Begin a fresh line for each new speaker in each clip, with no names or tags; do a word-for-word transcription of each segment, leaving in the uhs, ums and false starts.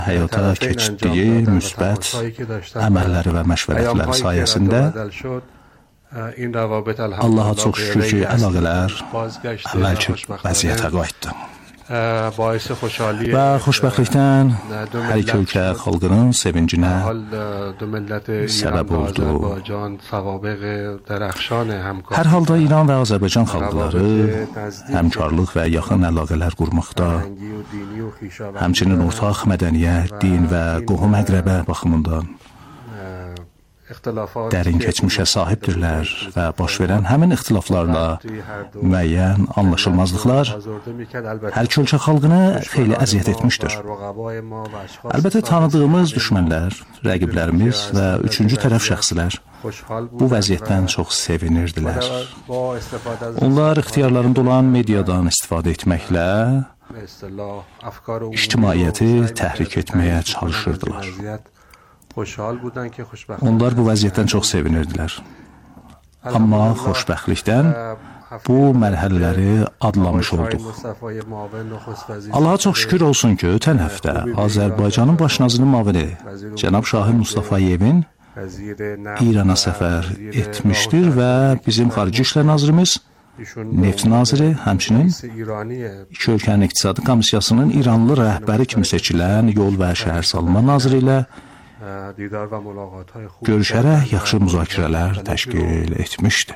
həyata keçirdiyi müsbət əməlləri və məşvərətləri sayəsində Allaha çox şükür ki, əlaqələr əvvəlki vəziyyətə qayıtdı. Və xoşbəxtlikdən hər iki ölkə xalqının sevincinə səbəb oldu. Hər halda İran və Azərbaycan xalqları həmkarlıq və yaxın əlaqələr qurmaqda, həmçinin ortaq mədəniyyət, din və qohum-əqrəbə baxımından dərin keçmişə sahibdirlər və baş verən həmin ixtilaflarla müəyyən anlaşılmazlıqlar hər iki ölkə xalqına xeyli əziyyət etmişdir. Əlbəttə tanıdığımız düşmənlər, rəqiblərimiz və üçüncü tərəf şəxslər bu vəziyyətdən çox sevinirdilər. Onlar ixtiyarlarında olan mediadan istifadə etməklə ictimaiyyəti təhrik etməyə çalışırdılar. Onlar bu vəziyyətdən çox sevinirdilər. Amma xoşbəxtlikdən bu mərhələləri adlamış olduq. Allaha çox şükür olsun ki, ötən həftə Azərbaycanın baş nazirinin müavini cənab Şahin Mustafayevin İrana səfər etmişdir və bizim Xarici İşlər Nazirimiz, Neft naziri, həmçinin iki ölkənin iqtisadi komissiyasının İranlı rəhbəri kimi seçilən Yol və Şəhərsalma naziri ilə görüşərək yaxşı müzakirələr təşkil etmişdi.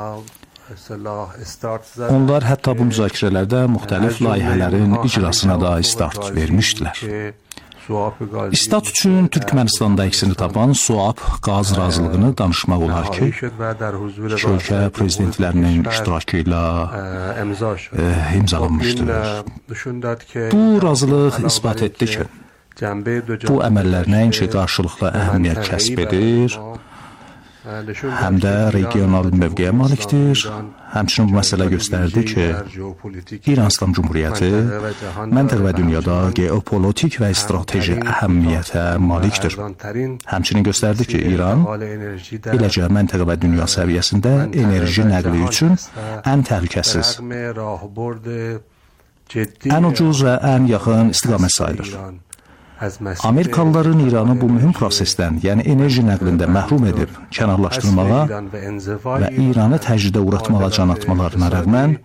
Onlar hətta bu müzakirələrdə müxtəlif layihələrin icrasına da start vermişdilər. İstat üçün Türkmənistanda əksini tapan SUAP qaz razılığını danışmaq olar ki, iki ölkə prezidentlərinin iştirakı ilə e, imzalanmışdır. Bu razılıq isbat etdi ki, bu əməllər nəinki qarşılıqlı əhəmiyyət kəsb edir, həm də regional mövqeyə malikdir. Həmçinin bu məsələ göstərdi ki, İran İslam Cumhuriyyəti məntəqə və dünyada geopolitik və strateji əhəmiyyətə malikdir. Həmçinin göstərdi ki, İran eləcə məntəqə və dünya səviyyəsində enerji nəqli üçün ən təhlükəsiz, ən ucuz və ən yaxın istiqamət sayılır. Amerikalıların İranı bu mühüm prosesdən, yəni enerji nəqlində məhrum edib, kənarlaşdırmağa və İranı təcridə uğratmağa can atmalarına rəğmən,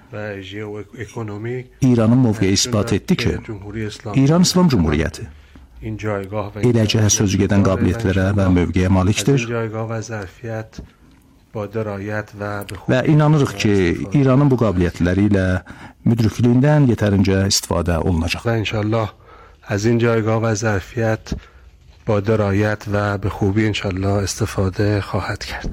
İranın mövqeyi isbat etdi ki, İran İslam Cumhuriyyəti eləcə sözügedən qabiliyyətlərə və mövqeyə malikdir və inanırıq ki, İranın bu qabiliyyətləri ilə müdrikliyindən yetərincə istifadə olunacaq.
Və inşallah از این جایگاه و ظرفیت با درایت و به خوبی انشالله استفاده خواهد کرد.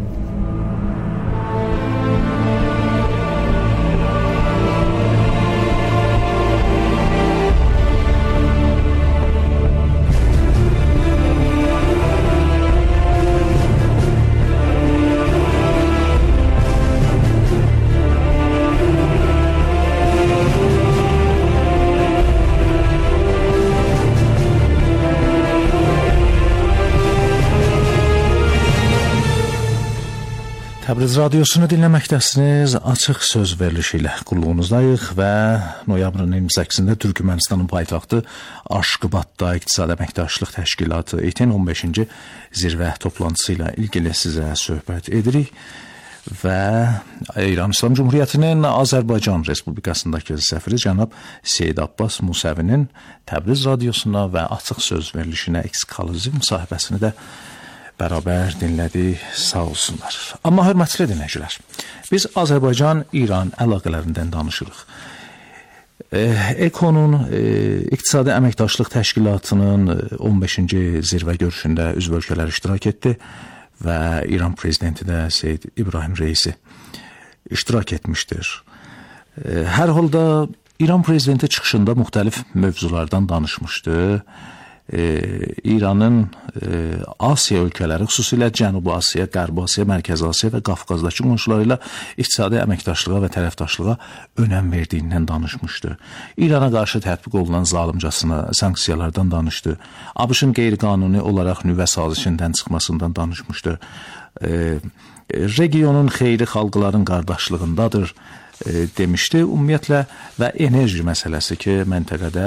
Təbriz radiosunu dinləməkdəsiniz. Açıq söz verilişi ilə qulluğunuzdayıq və noyabrın iyirmi səkkizində Türkmənistanın paytaxtı Aşqabadda İqtisadi Əməkdaşlıq Təşkilatı ETİN on beşinci zirvə toplantısı ilə ilgili sizə söhbət edirik və İran İslam Cumhuriyyətinin Azərbaycan Respublikasındakı səfiri cənab Seyid Abbas Musəvinin Təbriz radiosuna və Açıq söz verilişinə ekskluziv müsahibəsini də bərabər dinlədik, sağ olsunlar. Amma hörmətli dinləyicilər, biz Azərbaycan-İran əlaqələrindən danışırıq. E, EKO'nun, e, İqtisadi Əməkdaşlıq Təşkilatının on beşinci zirvə görüşündə üzv ölkələr iştirak etdi və İran prezidenti də Seyyid İbrahim Reisi iştirak etmişdir. E, hər halda İran prezidenti çıxışında müxtəlif mövzulardan danışmışdı. Ee, İranın e, Asiya ölkələri, xüsusilə Cənubi Asiya, Qərbi Asiya, Mərkəzi Asiya və Qafqazdakı qonşuları ilə iqtisadi əməkdaşlığa və tərəfdaşlığa önəm verdiyindən danışmışdı. İrana qarşı tətbiq olunan zalımcasına sanksiyalardan danışdı. ABŞ-ın qeyri-qanuni olaraq nüvə sazişindən çıxmasından danışmışdı. Ee, regionun xeyri xalqların qardaşlığındadır e, demişdi. Ümumiyyətlə və enerji məsələsi ki, məntəqədə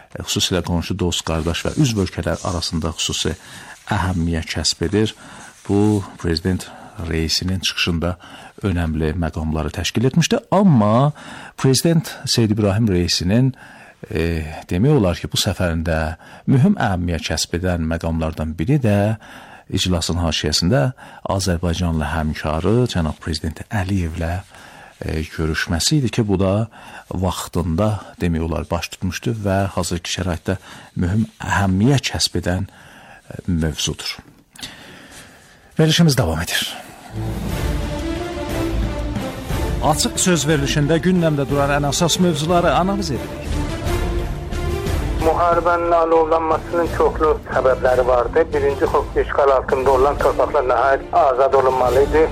xüsusilə qonşu, dost, qardaş və üzv ölkələr arasında xüsusi əhəmiyyət kəsb edir. Bu, prezident reisinin çıxışında önəmli məqamları təşkil etmişdi. Amma prezident Seyid İbrahim reisinin e, demək olar ki, bu səfərində mühüm əhəmiyyət kəsb edən məqamlardan biri də iclasın haşiyəsində Azərbaycanla həmkarı cənab prezident Əliyevlə e, görüşməsi idi ki, bu da vaxtında demək olar baş tutmuşdu və hazırki şəraitdə mühüm əhəmiyyət kəsb edən e, mövzudur. Verilişimiz davam edir. Açıq söz verilişində gündəmdə duran ən əsas mövzuları analiz edirik.
Müharibənin alovlanmasının çoxlu səbəbləri vardı. Birinci, işğal altında olan torpaqlar nəhayət azad olunmalıydı.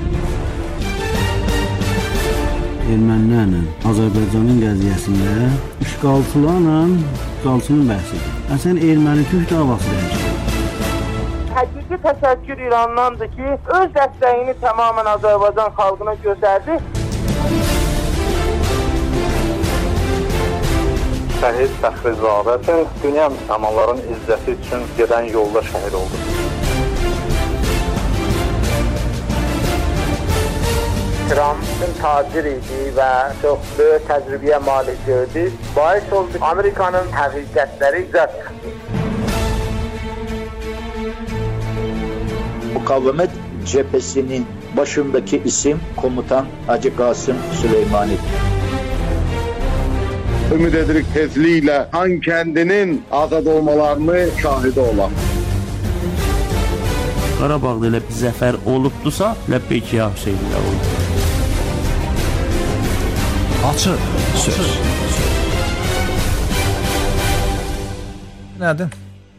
Ermənilərlə Azərbaycanın qəziyyəsində işğalçılarla işğalçının bəhsidir. Əsən erməni-türk davası deyəcək.
Həqiqi təşəkkür İrandandır ki, öz dəstəyini tamamən Azərbaycan xalqına göstərdi. Şəhid Fəxrizadə bütün dünya müsəlmanların izzəti üçün gedən yolda şəhid oldu. Trump'ın tacir idi və çox böyük təcrübəyə malik gördü. Bais oldu Amerikanın həqiqətləri izah çıxdı.
Mukavemet cephesinin başındaki isim komutan Hacı Kasım Süleymani.
Ümid edirik tezliklə han kəndinin azad olmalarını şahidi olan.
Qarabağda elə bir zəfər olubdusa, ləbbeyk ya Hüseynlər oldu.
Açıq söz. Nədir?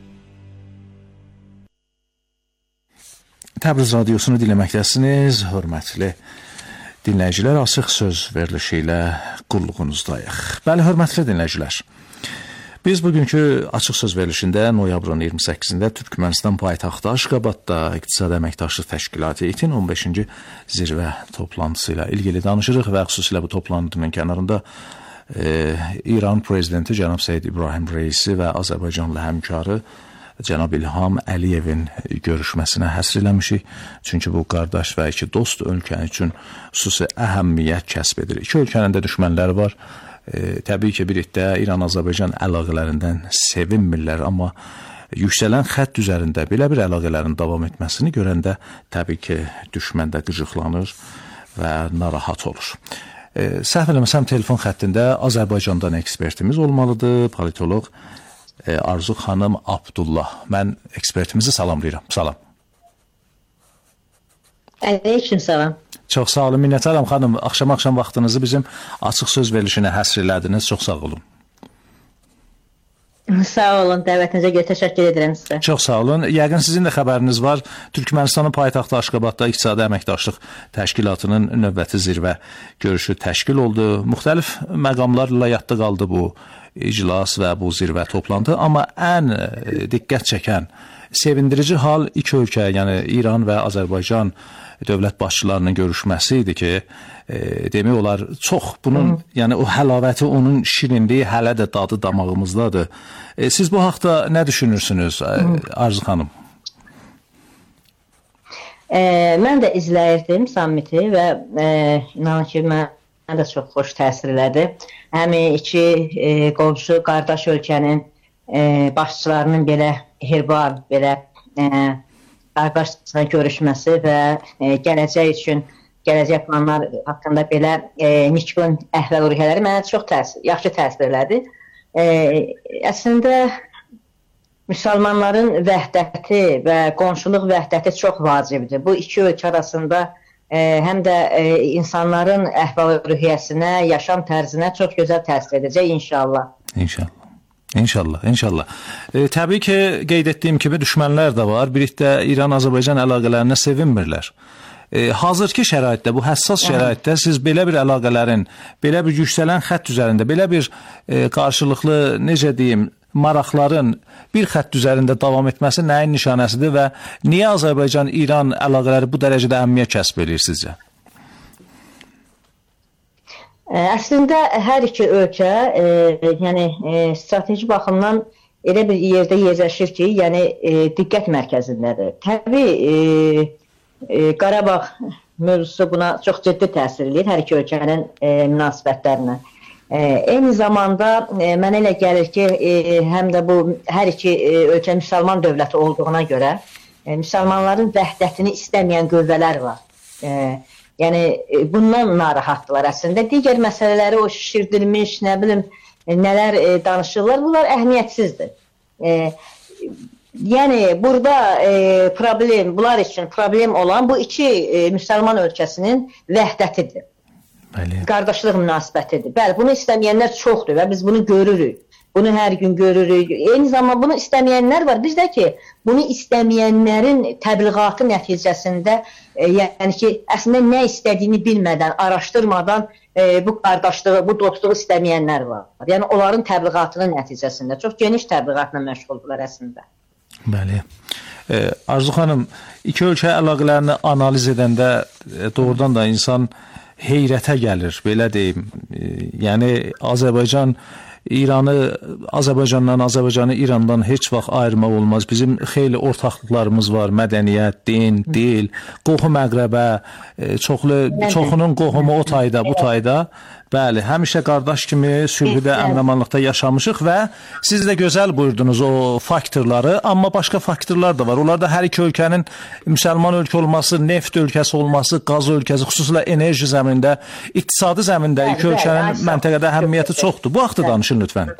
Təbriz radiosunu dinləməkdəsiniz, hörmətli dinləyicilər, açıq söz verilişi ilə qulluğunuzdayıq. Bəli, hörmətli dinləyicilər, biz bugünkü açıq söz verilişində noyabrın iyirmi səkkizində Türkmənistan paytaxtı Aşqabadda İqtisadi Əməkdaşlıq Təşkilatı İ T-in on beşinci zirvə toplantısı ilə ilgili danışırıq və xüsusilə bu toplantının kənarında e, İran prezidenti cənab Seyid İbrahim reisi və Azərbaycanla həmkarı cənab İlham Əliyevin görüşməsinə həsr eləmişik. Çünki bu qardaş və iki dost ölkə üçün xüsusi əhəmiyyət kəsb edir. İki ölkənin də düşmənləri var. E, təbii ki, bir iddə İran-Azərbaycan əlaqələrindən sevinmirlər, amma yüksələn xətt üzərində belə bir əlaqələrin davam etməsini görəndə təbii ki, düşmən də qıcıqlanır və narahat olur. E, səhv eləməsəm, telefon xəttində Azərbaycandan ekspertimiz olmalıdır, politoloq Arzu xanım Abdullah. Mən ekspertimizi salamlayıram. Salam.
Əleyküm salam.
Çox sağ olun, minnətdaram xanım. Axşam-axşam vaxtınızı bizim açıq söz verilişinə həsr elədiniz. Çox sağ olun.
Sağ olun, dəvətinizə görə təşəkkür edirəm sizə.
Çox sağ olun. Yəqin sizin də xəbəriniz var. Türkmənistanın paytaxtı Aşqabadda İqtisadi Əməkdaşlıq Təşkilatının növbəti zirvə görüşü təşkil oldu. Müxtəlif məqamlarla yadda qaldı bu iclas və bu zirvə toplantı, amma ən diqqət çəkən, sevindirici hal iki ölkə, yəni İran və Azərbaycan dövlət başçılarının görüşməsi idi ki, e, demək olar çox bunun, Hı. yəni o həlavæti, onun şirinliyi hələ də dadı damağımızdadır. E, siz bu haqda nə düşünürsünüz, Hı. Arzu xanım?
E, mən də izləyirdim sammiti və e, inanın ki, mən də çox xoş təsir elədi. Həmin iki e, qonşu qardaş ölkənin e, başçılarının belə herbal, belə e, qardaşla görüşməsi və e, gələcək üçün, gələcək planlar haqqında belə e, nikbin əhval-ruhiyyələri mənə çox təsir, yaxşı təsir elədi. E, əslində, müsəlmanların vəhdəti və qonşuluq vəhdəti çox vacibdir. Bu iki ölkə arasında e, həm də e, insanların əhval-ruhiyyəsinə, yaşam tərzinə çox gözəl təsir edəcək inşallah.
İnşallah. İnşallah, inşallah. E, təbii ki, qeyd etdiyim kimi düşmənlər də var. Birlikdə İran-Azərbaycan əlaqələrinə sevinmirlər. E, hazırki şəraitdə, bu həssas şəraitdə siz belə bir əlaqələrin, belə bir yüksələn xətt üzərində, belə bir e, qarşılıqlı, necə deyim, maraqların bir xətt üzərində davam etməsi nəyin nişanəsidir və niyə Azərbaycan-İran əlaqələri bu dərəcədə əhəmiyyət kəsb edir sizcə?
Əslində hər iki ölkə, e, yəni e, strateji baxımdan elə bir yerdə yerləşir ki, yəni e, diqqət mərkəzindədir. Təbii e, e, Qarabağ mövzusu buna çox ciddi təsir edir hər iki ölkənin e, münasibətlərinə. E, eyni zamanda e, mənə elə gəlir ki, e, həm də bu hər iki e, ölkə müsəlman dövləti olduğuna görə e, müsəlmanların vəhdətini istəməyən qüvvələr var. E, Yəni bundan narahatdılar əslində. Digər məsələləri o şişirdilmiş, nə bilim, nələr e, danışırlar, bunlar əhəmiyyətsizdir. E, yəni burada e, problem, bunlar üçün problem olan bu iki e, müsəlman ölkəsinin vəhdətidir. Bəli. Qardaşlıq münasibətidir. Bəli, bunu istəməyənlər çoxdur və biz bunu görürük. Bunu hər gün görürük. Eyni zamanda bunu istəməyənlər var. Biz də ki, bunu istəməyənlərin təbliğatı nəticəsində, e, yəni ki, əslində nə istədiyini bilmədən, araşdırmadan e, bu qardaşlığı, bu dostluğu istəməyənlər var. Yəni onların təbliğatının nəticəsində çox geniş təbliğatla məşğuldular əslində. Bəli.
E, Arzu xanım, iki ölkə əlaqələrini analiz edəndə e, doğrudan da insan heyrətə gəlir, belə deyim. E, yəni Azərbaycan İranı Azərbaycandan, Azərbaycanı İrandan heç vaxt ayırmaq olmaz. Bizim xeyli ortaqlıqlarımız var. Mədəniyyət, din, dil, qohum əqrəbə, çoxlu, çoxunun qohumu o tayda, bu tayda. Bəli, həmişə qardaş kimi sülhüdə, əmin-amanlıqda yaşamışıq və siz də gözəl buyurdunuz o faktorları, amma başqa faktorlar da var. Onlar da hər iki ölkənin müsəlman ölkə olması, neft ölkəsi olması, qaz ölkəsi, xüsusilə enerji zəminində, iqtisadi zəmində iki ölkənin məntəqədə əhəmiyyəti çoxdur. Bu haqda danışın lütfən.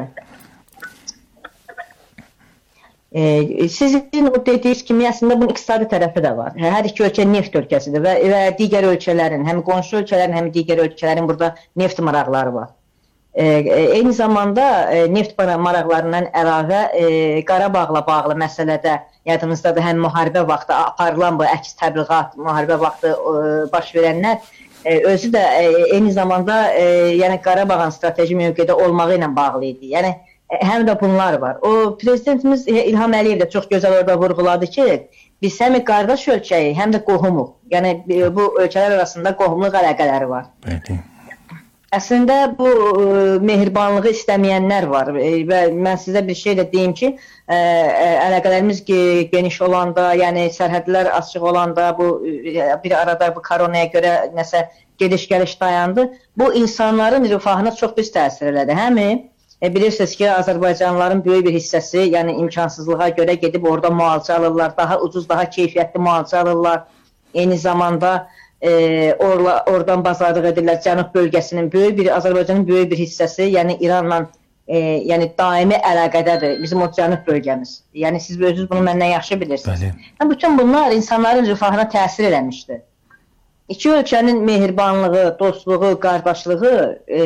Ee, sizin o dediğiniz kimi aslında bunun iqtisadi tərəfi də var. Hər iki ölkə neft ölkəsidir və, və digər ölkələrin, həm qonşu ölkələrin, həm digər ölkələrin burada neft maraqları var. Ee, eyni zamanda e, neft maraqlarından əlavə e, Qarabağla bağlı məsələdə yadınızdadır, həm müharibə vaxtı aparılan bu əks təbliğat, müharibə vaxtı e, baş verənlər e, özü də e, eyni zamanda e, yəni Qarabağın strateji mövqedə olmağı ilə bağlı idi. Yəni həm də bunlar var. O prezidentimiz İlham Əliyev də çox gözəl orada vurğuladı ki, biz həm qardaş ölkəyi, həm də qohumuq. Yəni bu ölkələr arasında qohumluq əlaqələri var. Bəli. Əslində bu mehribanlığı istəməyənlər var və mən sizə bir şey də deyim ki, əlaqələrimiz geniş olanda, yəni sərhədlər açıq olanda, bu bir arada bu koronaya görə nəsə gediş-gəliş dayandı. Bu insanların rifahına çox pis təsir elədi. Həmi E, bilirsiniz ki, Azərbaycanlıların böyük bir hissəsi, yəni imkansızlığa görə gedib orada müalicə alırlar, daha ucuz, daha keyfiyyətli müalicə alırlar. Eyni zamanda e, orla, oradan bazarlıq edirlər. Cənub bölgəsinin böyük bir, Azərbaycanın böyük bir hissəsi, yəni İranla e, yəni daimi əlaqədədir bizim o cənub bölgəmiz. Yəni siz özünüz bunu məndən yaxşı bilirsiniz. Bəli. Bütün bunlar insanların rifahına təsir eləmişdir. İki ölkənin mehribanlığı, dostluğu, qardaşlığı e,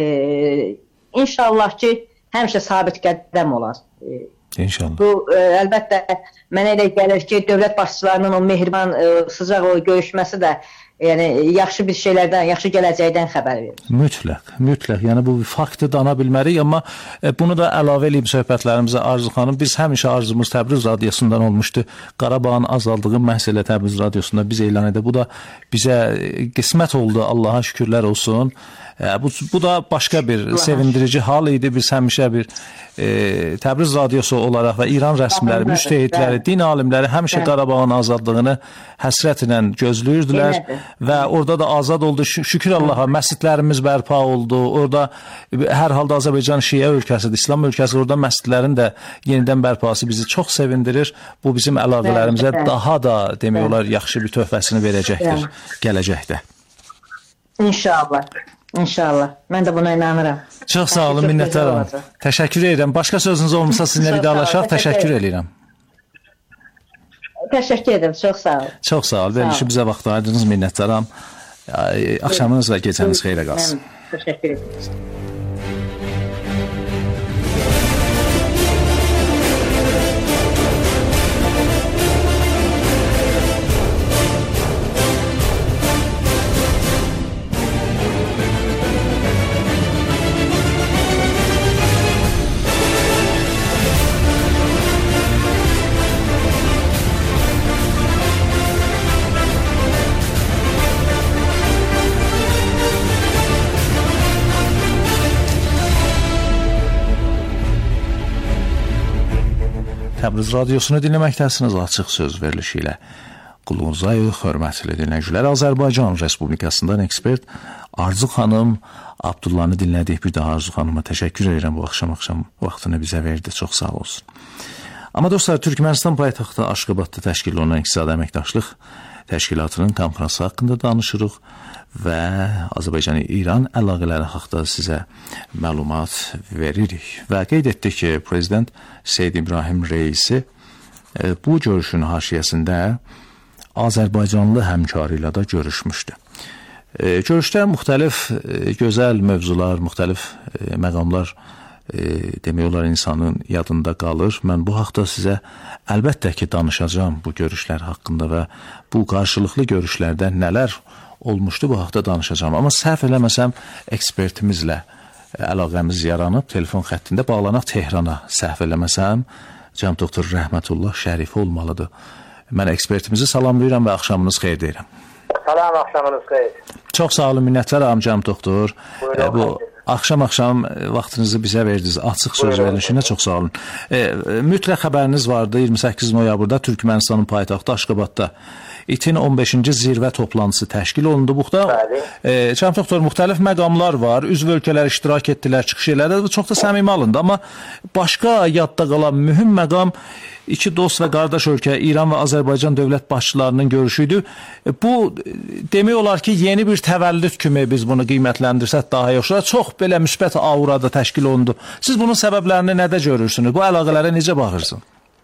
inşallah ki, həmişə sabit qədəm olar.
İnşallah.
Bu, ə, əlbəttə, mənə elə gəlir ki, dövlət başçılarının o mehriban, ə, sıcaq o görüşməsi də yəni, yaxşı bir şeylərdən, yaxşı gələcəkdən xəbər verir.
Mütləq, mütləq. Yəni, bu faktı dana bilmərik, amma ə, bunu da əlavə eləyib söhbətlərimizə Arzu xanım. Biz həmişə arzumuz Təbriz radiosundan olmuşdu. Qarabağın azaldığı məhz elə Təbriz radiosunda biz elan edək. Bu da bizə qismət oldu, Allaha şükürlər olsun. Bu, bu da başqa bir sevindirici hal idi. Biz həmişə bir e, Təbriz radiosu olaraq və İran rəsmiləri, müştəhidləri, din alimləri həmişə Qarabağın azadlığını həsrətlə gözləyirdilər və orada da azad oldu. Şükür Allaha, məscidlərimiz bərpa oldu. Orada hər halda Azərbaycan Şiə ölkəsidir, İslam ölkəsidir. Orada məscidlərin də yenidən bərpası bizi çox sevindirir. Bu bizim əlaqələrimizə daha da demək olar yaxşı bir töhfəsini verəcəkdir gələcəkdə.
İnşallah. İnşallah. Mən də buna inanıram.
Çox sağ olun, minnətdaram. Təşəkkür edirəm. Başqa sözünüz olmasa sizinlə vidalaşaq. Təşəkkür edirəm.
Təşəkkür edirəm. Çox sağ olun.
Çox sağ olun. Verilişi bizə vaxt ayırdınız. Minnətdaram. Axşamınız və gecəniz xeyrə qalsın.
Təşəkkür edirəm.
Təbriz radiosunu dinləməkdəsiniz. Açıq söz verilişi ilə qulluğunuzdayıq, hörmətli dinləyicilər. Azərbaycan Respublikasından ekspert Arzu xanım Abdullanı dinlədik. Bir daha Arzu xanıma təşəkkür edirəm, bu axşam-axşam vaxtını bizə verdi. Çox sağ olsun. Amma dostlar, Türkmənistan paytaxtı Aşqabadda təşkil olunan İqtisadi Əməkdaşlıq Təşkilatının konfransı haqqında danışırıq və Azərbaycan-İran əlaqələri haqqında sizə məlumat veririk. Və qeyd etdik ki, Prezident Seyid İbrahim Reisi bu görüşün haşiyəsində Azərbaycanlı həmkarı ilə də görüşmüşdü. Görüşdə müxtəlif gözəl mövzular, müxtəlif məqamlar demək olar insanın yadında qalır. Mən bu haqda sizə əlbəttə ki danışacağam bu görüşlər haqqında və bu qarşılıqlı görüşlərdə nələr olmuşdu, bu haqda danışacağam. Amma səhv eləməsəm ekspertimizlə əlaqəmiz yaranıb, telefon xəttində bağlanaq Tehrana, səhv eləməsəm cənab doktor Rəhmətullah Şərifi olmalıdır. Mən ekspertimizi salamlayıram və axşamınız xeyir deyirəm.
Salam, axşamınız xeyir.
Çox sağ olun, minnətdaram cənab doktor.
Buyurun,
bu axşam-axşam vaxtınızı bizə verdiniz. Açıq söz verilişinə çox sağ olun. E, mütləq xəbəriniz vardı iyirmi səkkiz noyabrda Türkmənistanın paytaxtı Aşqabadda İTİN on beşinci zirvə toplantısı təşkil olundu. Buxda e, cənab doktor, müxtəlif məqamlar var. Üzv ölkələr iştirak etdilər, çıxış elədi. Çox da səmimi alındı. Amma başqa yadda qalan mühüm məqam iki dost və qardaş ölkə İran və Azərbaycan dövlət başçılarının görüşüydü. Bu demək olar ki, yeni bir təvəllüd kimi biz bunu qiymətləndirsək daha yaxşı. Çox belə müsbət aurada təşkil olundu. Siz bunun səbəblərini nədə görürsünüz? Bu əlaqələrə necə baxırsınız?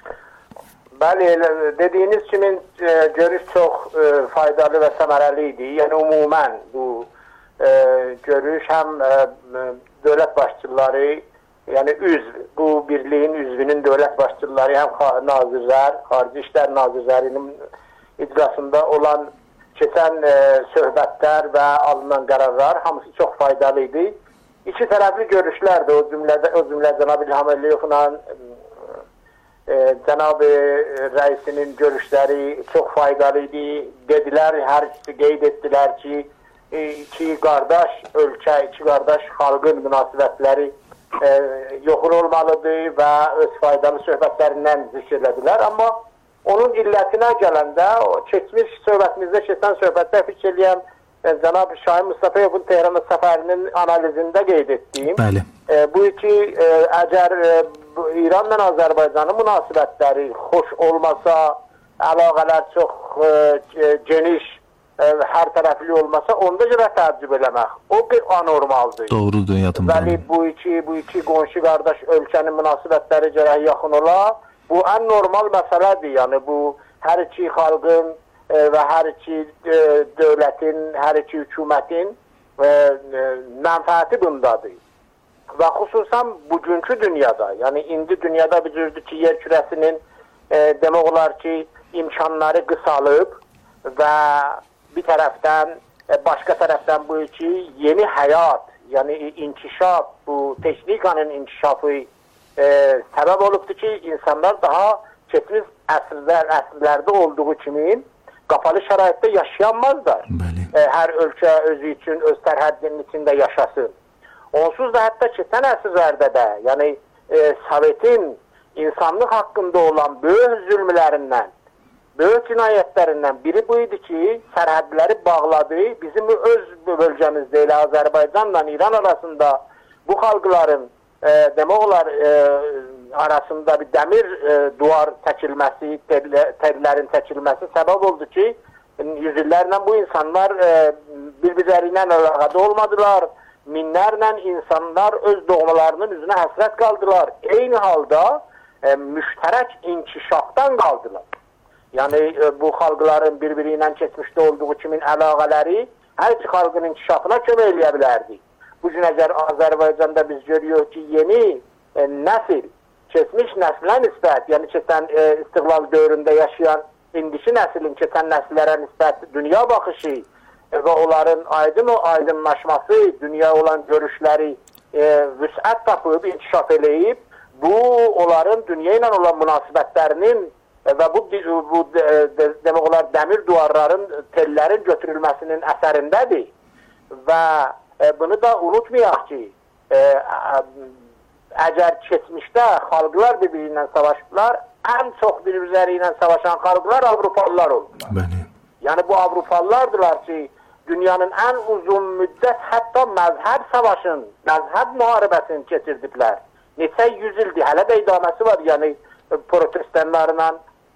Bəli, dediyiniz kimi e, görüş çox e, faydalı və səmərəli idi. Yəni ümumən bu e, görüş həm e, dövlət başçıları, yəni üzv, bu birliyin üzvünün dövlət başçıları, həm nazirlər, xarici işlər nazirlərinin icrasında olan keçən e, söhbətlər və alınan qərarlar hamısı çox faydalı idi. İki tərəfli görüşlər də o cümlədə, o cümlə Cənab İlham Əliyevlə e, Cənab Rəisinin görüşləri çox faydalı idi. Dedilər, hər ikisi qeyd etdilər ki, iki qardaş ölkə, iki qardaş xalqın münasibətləri e, yoxun olmalıdır və öz faydalı söhbətlərindən zikr elədilər. Amma onun illətinə gələndə, keçmiş söhbətimizdə, keçən söhbətdə fikir eləyəm, e, Cənab Şahin Mustafayevin Tehrana səfərinin analizində qeyd etdiyim.
Bəli.
E, bu iki, e, əgər e, İranla Azərbaycanın münasibətləri xoş olmasa, əlaqələr çox e, geniş, e, hər tərəfli olmasa, onda görə təəccüb eləmək. O bir anormaldır.
Doğrudur, yadımda.
Bəli, bu iki, bu iki qonşu qardaş ölkənin münasibətləri görə yaxın ola, bu ən normal məsələdir. Yəni bu hər iki xalqın e, və hər iki e, dövlətin, hər iki hökumətin e, e, mənfəəti bundadır. Və xüsusən bugünkü dünyada, yəni indi dünyada bir cürdür ki, yer kürəsinin e, demək olar ki, imkanları qısalıb və bir tərəfdən, e, başqa tərəfdən bu iki yeni həyat, yəni inkişaf, bu texnikanın inkişafı e, səbəb olubdur ki, insanlar daha keçmiş əsrlər, əsrlərdə olduğu kimi qapalı şəraitdə yaşayanmazlar. E, hər ölkə özü üçün, öz sərhəddinin içində yaşasın. Onsuz da hətta keçən əsrlərdə də, yəni e, Sovetin insanlıq haqqında olan böyük zülmlərindən, böyük cinayətlərindən biri bu idi ki, sərhədləri bağladı. Bizim öz bölgəmizdə elə Azərbaycanla İran arasında bu xalqların e, demək olar e, arasında bir dəmir e, duvar çəkilməsi, tellərin çəkilməsi səbəb oldu ki, yüzillərlə bu insanlar e, bir-birləri ilə əlaqədə olmadılar. Minlərlə insanlar öz doğmalarının üzünə həsrət qaldılar. Eyni halda e, müştərək inkişafdan qaldılar. Yəni e, bu xalqların bir-biri ilə keçmişdə olduğu kimin əlaqələri hər iki xalqın inkişafına kömək eləyə bilərdi. Bu gün əgər Azərbaycanda biz görüyoruz ki, yeni e, nəsil, keçmiş nəslə nisbət, yəni keçən e, istiqlal dövründə yaşayan indiki nəslin keçən nəsillərə nisbət dünya baxışı və onların aydın o aydınlaşması, dünya olan görüşləri e, vüsət tapıb, inkişaf eləyib, bu onların dünya ilə olan münasibətlərinin e, və bu, bu de, de, demək olar dəmir duvarların, tellərin götürülməsinin əsərindədir. Və e, bunu da unutmayaq ki, e, əgər keçmişdə xalqlar bir-birindən savaşdılar, ən çox bir-birləri ilə savaşan xalqlar Avropalılar oldular.
Bəli.
Yəni bu Avropalılardılar ki, dünyanın ən uzun müddət hətta məzhəb savaşın, məzhəb müharibəsini keçirdiblər. Neçə yüz ildir, hələ də idaməsi var. Yəni protestanlarla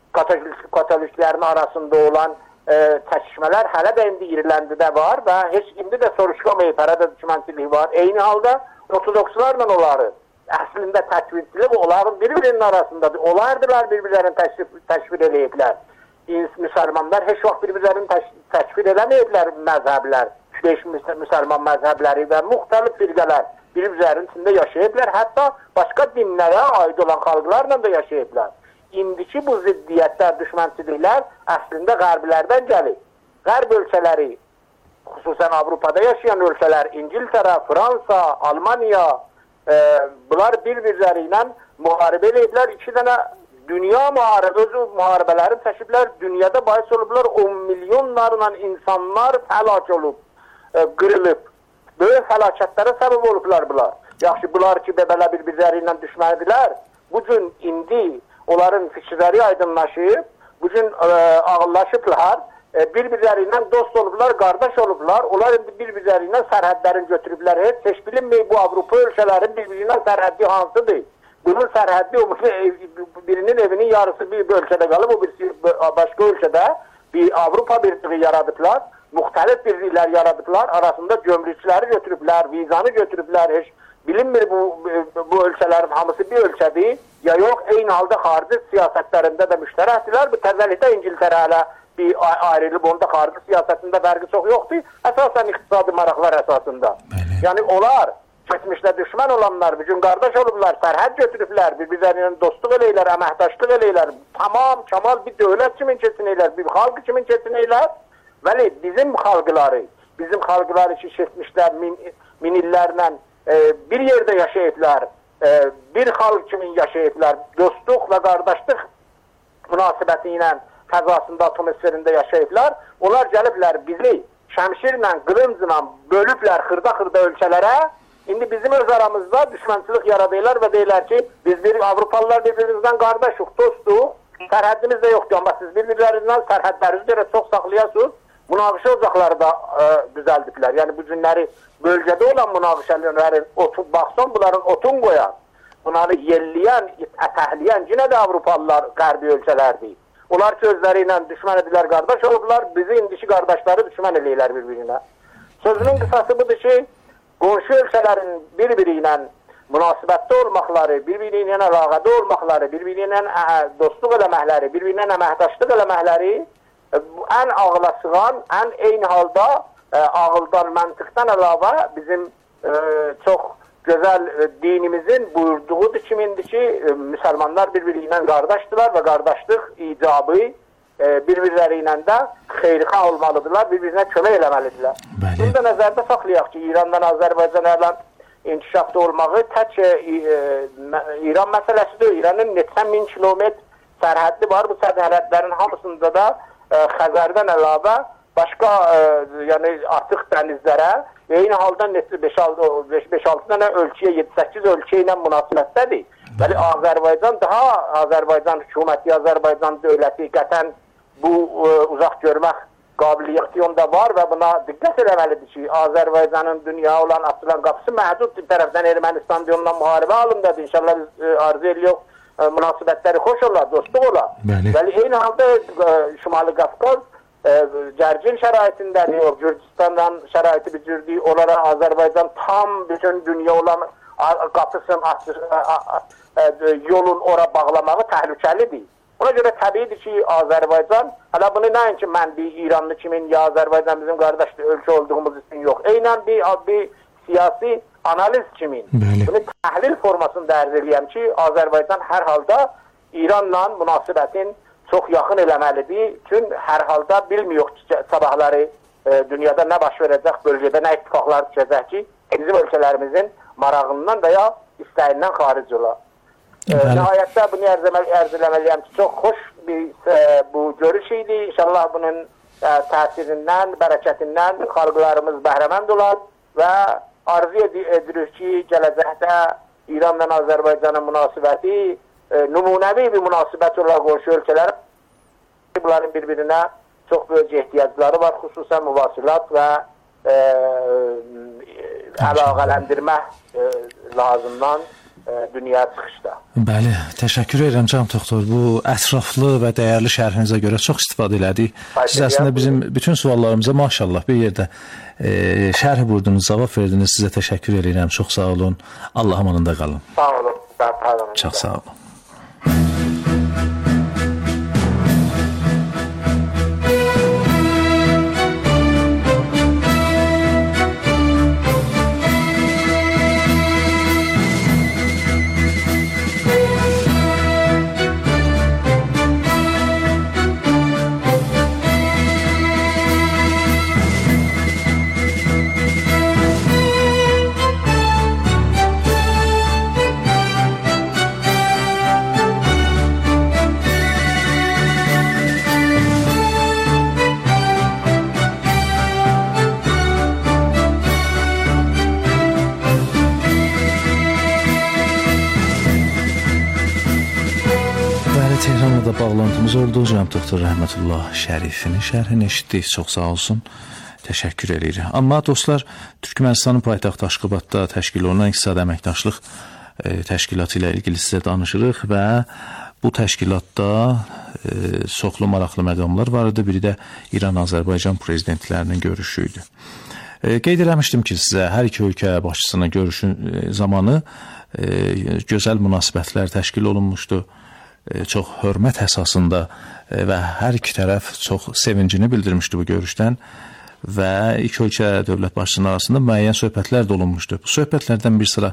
katoliklərin arasında olan e, çəkişmələr hələ də indi İrlandidə var və heç indi də soruşulmayıb, hələ də düşmənçilik var. Eyni halda ortodokslarla onları əslində təkvirçilik onların bir-birinin arasındadır. Onlardılar bir-birlərini təşvir, təşvir eləyiblər. Müsəlmanlar heç vaxt bir-birlərini təşvir eləməyiblər məzhəblər, beş müsəlman məzhəbləri və müxtəlif firqələr bir-birlərinin içində yaşayıblar, hətta başqa dinlərə aid olan xalqlarla da yaşayıblar. İndiki bu ziddiyyətlər, düşmənçiliklər əslində qərblərdən gəlir. Qərb ölkələri, xüsusən Avropada yaşayan ölkələr, İngiltərə, Fransa, Almaniya, e, bunlar bir-birləri ilə müharibə eləyiblər. İki dənə dünya müharibə, özü müharibələrin təşiblər, dünyada bahis olublar, on milyonlarla insanlar fəlak olub, e, qırılıb. Böyük fəlakətlərə səbəb olublar bunlar. Yaxşı, bunlar ki, bebələ bir-birləri ilə düşmədilər, bugün indi onların fikirləri aydınlaşıb, bugün e, ağıllaşıblar, e, bir-birləri ilə dost olublar, qardaş olublar, onlar indi bir-birləri ilə sərhədlərini götürüblər. Heç, heç bilinməyib bu Avropa ölkələrin bir-biri ilə sərhəddi hansıdır? Bunun sərhəddi birinin evinin yarısı bir ölkədə qalıb, o birisi başqa ölkədə bir Avropa birliği yaradıblar, müxtəlif birliklər yaradıblar, arasında gömrükçiləri götürüblər, vizanı götürüblər, heç bilinmir bu, bu ölkələrin hamısı bir ölkədir, ya yox, eyni halda xarici siyasətlərində də müştərəkdirlər. Bu təzəlikdə İngiltərə hələ bir ayrılıb, onda xarici siyasətində fərqi çox yoxdur, əsasən iqtisadi maraqlar əsasında. Bəli. Yəni onlar keçmişdə düşmən olanlar, bugün qardaş olublar, sərhəd götürüblər, bir-birlərinin dostluq eləyirlər, əməkdaşlıq eləyirlər, tamam, kamal bir dövlət kimin keçinəylər, bir xalq kimin keçinəylər. Vəli bizim xalqları, bizim xalqları ki, keçmişlər min, min illərlə e, bir yerdə yaşayıblar, e, bir xalq kimin yaşayıblar, dostluq və qardaşlıq münasibəti ilə fəzasında, atmosferində yaşayıblar. Onlar gəliblər bizi şəmşirlə, qılıncla bölüblər xırda-xırda ölkələrə. İndi bizim öz aramızda düşmənçilik yaradırlar və deyirlər ki, biz bir Avropalılar bir-birimizdən qardaşıq, dostuq, sərhədimiz də yoxdur, amma siz bir-birlərindən sərhədlərinizi görə çox saxlayasınız, münaqişə ocaqları da e, düzəldiblər. Yəni bu günləri bölgədə olan münaqişələrin otu, baxsan bunların otun qoyan, bunları yelləyən, ətəhləyən yenə də Avropalılar qərbi ölkələrdir. Onlar ki, özləri ilə düşmən edilər, qardaş olublar, bizi indiki qardaşları düşmən eləyirlər bir-birinə. Sözünün qısası budur ki, qonşu ölkələrin bir-biri ilə münasibətdə olmaqları, bir-biri ilə əlaqədə olmaqları, bir-biri ilə dostluq eləməkləri, bir-biri ilə əməkdaşlıq eləməkləri ən ağla sığan, ən eyni halda ə, ağıldan, məntiqdən əlavə bizim ə, çox gözəl ə, dinimizin buyurduğudur kimindir ki, ə, müsəlmanlar bir-biri ilə qardaşdılar və qardaşlıq icabı bir-birləri ilə də xeyrixah olmalıdırlar, bir-birinə kömək eləməlidirlər. Bunu da nəzərdə saxlayaq ki, İrandan Azərbaycana ilə inkişafda olmağı tək e, İran məsələsidir. İranın neçə min kilometr sərhəddi var. Bu sərhədlərin hamısında da e, Xəzərdən əlavə başqa e, yəni artıq dənizlərə eyni halda beş altı dənə ölkəyə, yeddi səkkiz ölkə ilə münasibətdədir. Bəli, Azərbaycan daha Azərbaycan hökuməti, Azərbaycan dövləti qətən bu ə, uzaq görmək qabiliyyəti onda var və buna diqqət eləməlidir ki, Azərbaycanın dünya olan açılan qapısı məhdud bir tərəfdən Ermənistan onunla müharibə halındadır. İnşallah biz ə, arzu edirik, ə, münasibətləri xoş olar, dostluq olar. Bəli. Bəli, eyni halda ə, Şimali Qafqaz ə, gərgin şəraitindədir, Gürcistandan şəraiti bir cürdür, onlara Azərbaycan tam bütün dünya olan qapısın, açı, ə, ə, ə, yolun ora bağlamağı təhlükəlidir. Ona görə təbiidir ki, Azərbaycan, hələ bunu nəinki mən bir İranlı kimin, ya Azərbaycan bizim qardaş ölkə olduğumuz üçün yox. Eynən bir, bir siyasi analiz kimin. Bəli. Bunu təhlil formasında ərz edəyəm ki, Azərbaycan hər halda İranla münasibətin çox yaxın eləməlidir. Çünki hər halda bilmiyoruz ki, sabahları e, dünyada nə baş verəcək, bölgədə nə ittifaqlar düşəcək ki, bizim ölkələrimizin marağından və ya istəyindən xaric olar. E, nəhayətdə bunu ərz eləməliyəm ki, çox xoş bir e, bu görüş idi. İnşallah bunun e, təsirindən, bərəkətindən xalqlarımız bəhrəmənd olar və arzu ed edirik ki, gələcəkdə İranla Azərbaycanın münasibəti e, nümunəvi bir münasibət olan qonşu ölkələr bunların bir-birinə çox böyük ehtiyacları var, xüsusən müvasilat və e, əlaqələndirmə e, lazımdan e, dünyaya çıxışda.
Bəli, təşəkkür edirəm cənab doktor. Bu ətraflı və dəyərli şərhinizə görə çox istifadə elədik. Siz əslində bizim bütün suallarımıza maşallah bir yerdə e, şərh vurdunuz, cavab verdiniz. Sizə təşəkkür edirəm. Çox sağ olun. Allah amanında qalın.
Sağ olun.
Çox sağ olun. Tehranla da bağlantımız oldu. Cənab doktor Rəhmətullah Şərifinin şərhini eşitdik. Çox sağ olsun. Təşəkkür edirik. Amma dostlar, Türkmənistanın paytaxtı Aşqabadda təşkil olunan İqtisadi Əməkdaşlıq e, təşkilatı ilə ilgili sizə danışırıq və bu təşkilatda e, çoxlu maraqlı məqamlar var idi. Biri də İran-Azərbaycan prezidentlərinin görüşü idi. E, qeyd eləmişdim ki, sizə hər iki ölkə başçısının görüşü zamanı e, gözəl münasibətlər təşkil olunmuşdu. Çox hörmət əsasında və hər iki tərəf çox sevincini bildirmişdi bu görüşdən və iki ölkə dövlət başçısının arasında müəyyən söhbətlər də olunmuşdu. Bu söhbətlərdən bir sıra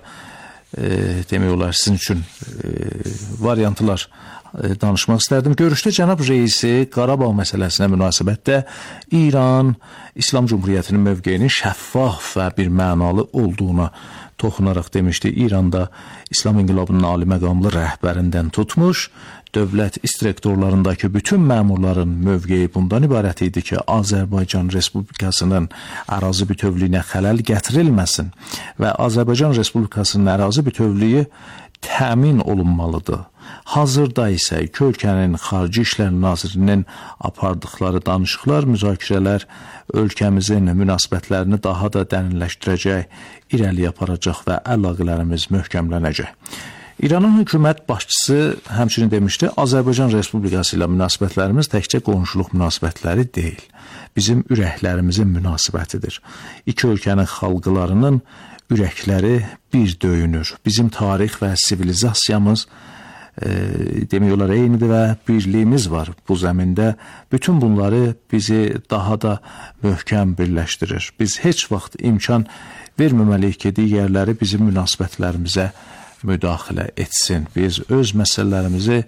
e, demək olar sizin üçün e, variantlar e, danışmaq istərdim. Görüşdə cənab reisi Qarabağ məsələsinə münasibətdə İran İslam Cumhuriyyətinin mövqeyinin şəffaf və bir mənalı olduğuna toxunaraq demişdi. İranda İslam İnqilabının ali məqamlı rəhbərindən tutmuş, dövlət istirektorlarındakı bütün məmurların mövqeyi bundan ibarət idi ki, Azərbaycan Respublikasının ərazi bütövlüyünə xələl gətirilməsin və Azərbaycan Respublikasının ərazi bütövlüyü təmin olunmalıdır. Hazırda isə iki ölkənin Xarici İşlər Nazirinin apardıqları danışıqlar, müzakirələr ölkəmizin münasibətlərini daha da dərinləşdirəcək, irəliyə aparacaq və əlaqələrimiz möhkəmlənəcək. İranın hökumət başçısı həmçinin demişdi, Azərbaycan Respublikası ilə münasibətlərimiz təkcə qonşuluq münasibətləri deyil, bizim ürəklərimizin münasibətidir. İki ölkənin xalqlarının ürəkləri bir döyünür. Bizim tarix və sivilizasiyamız e, demək olar eynidir və birliyimiz var bu zəmində. Bütün bunları bizi daha da möhkəm birləşdirir. Biz heç vaxt imkan verməməliyik ki, digərləri bizim münasibətlərimizə müdaxilə etsin. Biz öz məsələlərimizi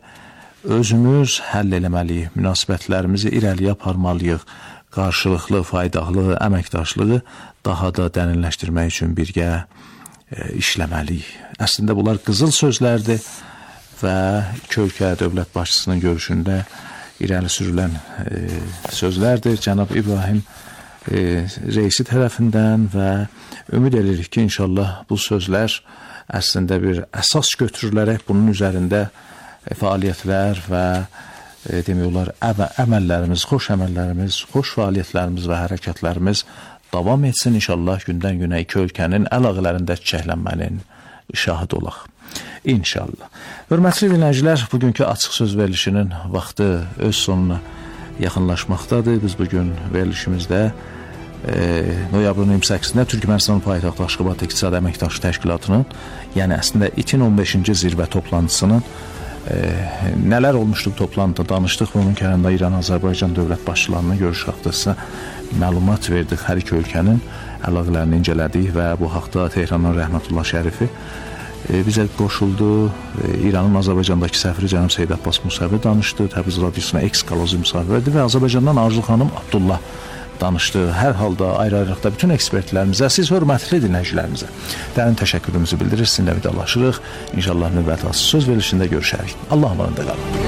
özümüz həll eləməliyik, münasibətlərimizi irəliyə aparmalıyıq, qarşılıqlı, faydalı əməkdaşlığı daha da dərinləşdirmək üçün birgə e, işləməliyik. Əslində bunlar qızıl sözlərdir və iki ölkə dövlət başçısının görüşündə irəli sürülən e, sözlərdir. Cənab İbrahim e, reisi tərəfindən və ümid edirik ki, inşallah bu sözlər əslində bir əsas götürülərək bunun üzərində e, fəaliyyətlər və e, demək olar əmə, əməllərimiz, xoş əməllərimiz, xoş fəaliyyətlərimiz və hərəkətlərimiz davam etsin. İnşallah gündən günə iki ölkənin əlaqələrində çiçəklənmənin şahid olaq. İnşallah. Hörmətli dinləyicilər, bugünkü açıq söz verilişinin vaxtı öz sonuna yaxınlaşmaqdadır. Biz bugün verilişimizdə e, noyabrın iyirmi səkkizində Türkmənistan paytaxtı Aşqabad İqtisadi Əməkdaşlıq Təşkilatının, yəni əslində iki min on beşinci zirvə toplantısının e, nələr olmuşdu toplantıda danışdıq və onun kənarında İran-Azərbaycan dövlət başçılarının görüş haqqında məlumat verdik. Hər iki ölkənin əlaqələrini incələdik və bu haqda Tehranın Rəhmətullah Şərifi e, bizə qoşuldu. E, İranın Azərbaycandakı səfiri cənab Seyid Abbas Musavi danışdı. Təbriz radiosuna ekskluziv müsahibə verdi və Azərbaycandan Arzu xanım Abdullah danışdı. Hər halda ayrı-ayrılıqda bütün ekspertlərimizə, siz hörmətli dinləyicilərimizə dərin təşəkkürümüzü bildirir. Sizinlə vidalaşırıq. İnşallah növbəti söz verilişində görüşərik. Allah amanında qalın.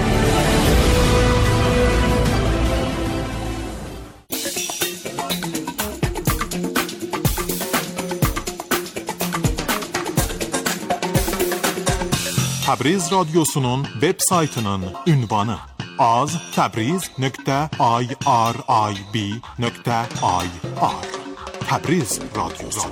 Təbriz Radyosu'nun web saytının ünvanı az tabriz nokta irib nokta ir Təbriz Radyosu.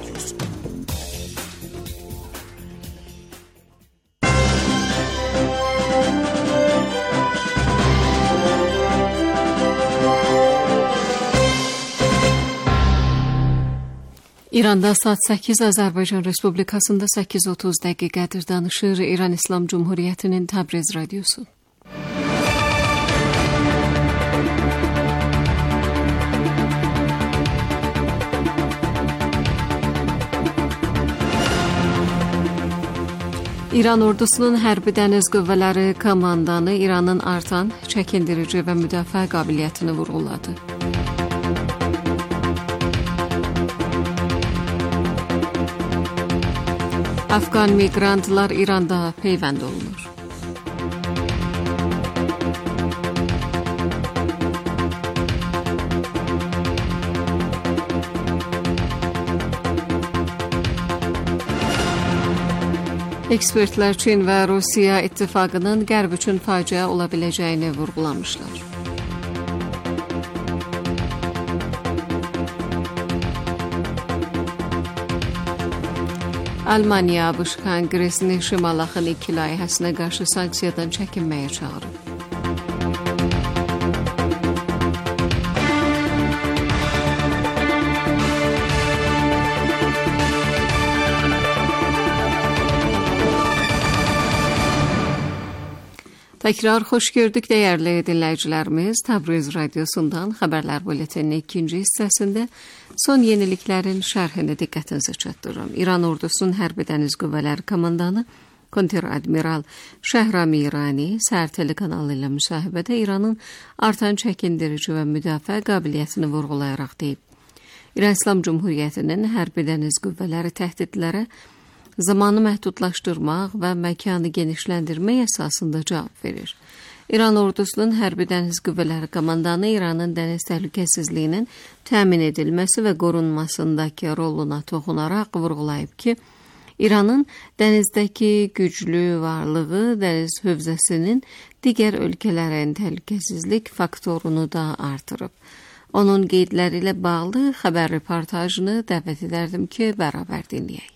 İranda saat səkkiz, Azərbaycan Respublikasında səkkiz otuz dəqiqədir. Danışır İran İslam Cumhuriyyətinin Təbriz Radyosu. İran ordusunun hərbi dəniz qüvvələri komandanı İranın artan çəkindirici və müdafiə qabiliyyətini vurğuladı. Afqan miqrantlar İranda peyvənd olunur. Ekspertlər Çin və Rusiya ittifaqının Qərb üçün faciə ola biləcəyini vurğulamışlar. Almaniya ABŞ Konqresini Şimal Axın iki layihəsinə qarşı sanksiyadan çəkinməyə çağırıb. Təkrar xoş gördük dəyərli dinləyicilərimiz. Təbriz Radyosundan xəbərlər buletininin ikinci hissəsində son yeniliklərin şərhini diqqətinizə çatdırıram. İran ordusunun hərbi dəniz qüvvələri komandanı Konter-Admiral Şəhrami İrani Səhər telekanalı ilə müsahibədə İranın artan çəkindirici və müdafiə qabiliyyətini vurğulayaraq deyib. İran İslam Cumhuriyyətinin hərbi dəniz qüvvələri təhdidlərə zamanı məhdudlaşdırmaq və məkanı genişləndirmək əsasında cavab verir. İran ordusunun hərbi dəniz qüvvələri komandanı İranın dəniz təhlükəsizliyinin təmin edilməsi və qorunmasındakı roluna toxunaraq vurğulayıb ki, İranın dənizdəki güclü varlığı dəniz hövzəsinin digər ölkələrin təhlükəsizlik faktorunu da artırıb. Onun qeydləri ilə bağlı xəbər reportajını dəvət edərdim ki, bərabər dinləyək.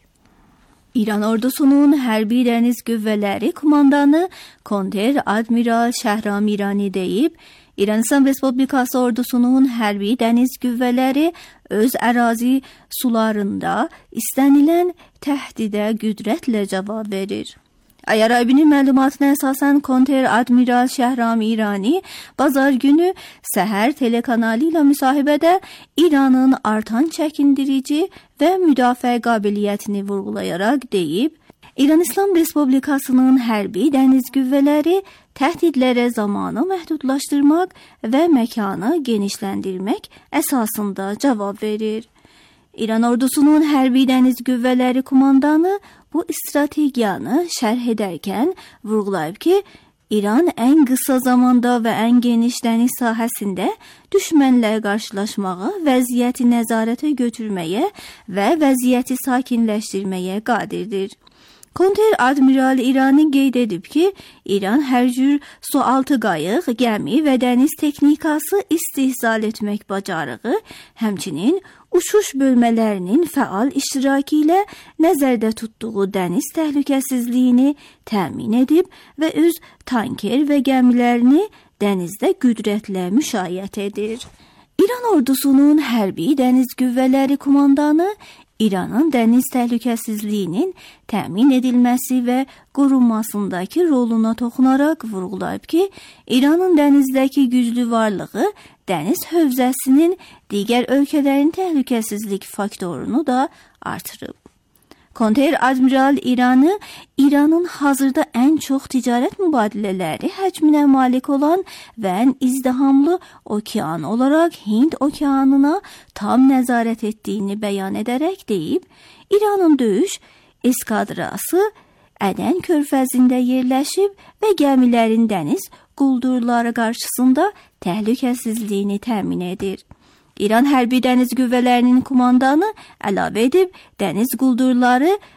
İran ordusunun hərbi dəniz qüvvələri komandanı Konter-Admiral Şəhrami İrani deyib, İran İslam Respublikası ordusunun hərbi dəniz qüvvələri öz ərazi sularında istənilən təhdidə qüdrətlə cavab verir. Ayarabinin məlumatına əsasən Konter-Admiral Şəhrami İrani bazar günü Səhər telekanalı ilə müsahibədə İranın artan çəkindirici və müdafiə qabiliyyətini vurğulayaraq deyib, İran İslam Respublikasının hərbi dəniz qüvvələri təhdidlərə zamanı məhdudlaşdırmaq və məkanı genişləndirmək əsasında cavab verir. İran ordusunun hərbi dəniz qüvvələri komandanı bu strategiyanı şərh edərkən vurğulayıb ki, İran ən qısa zamanda və ən geniş dəniz sahəsində düşmənlə qarşılaşmağa, vəziyyəti nəzarətə götürməyə və vəziyyəti sakinləşdirməyə qadirdir. Konter-Admiral İrani qeyd edib ki, İran hər cür sualtı qayıq, gəmi və dəniz texnikası istehsal etmək bacarığı, həmçinin uçuş bölmələrinin fəal iştirakı ilə nəzərdə tutduğu dəniz təhlükəsizliyini təmin edib və öz tanker və gəmilərini dənizdə qüdrətlə müşayiət edir. İran ordusunun hərbi dəniz qüvvələri komandanı İranın dəniz təhlükəsizliyinin təmin edilməsi və qorunmasındakı roluna toxunaraq vurğulayıb ki, İranın dənizdəki güclü varlığı dəniz hövzəsinin digər ölkələrin təhlükəsizlik faktorunu da artırıb. Konter-Admiral İranı, İranın hazırda ən çox ticarət mübadilələri həcminə malik olan və ən izdihamlı okean olaraq Hind okeanına tam nəzarət etdiyini bəyan edərək deyib, İranın döyüş eskadrası Ədən körfəzində yerləşib və gəmilərin dəniz quldurları qarşısında təhlükəsizliyini təmin edir. İran hərbi dəniz qüvvələrinin komandanı əlavə edib, dəniz quldurları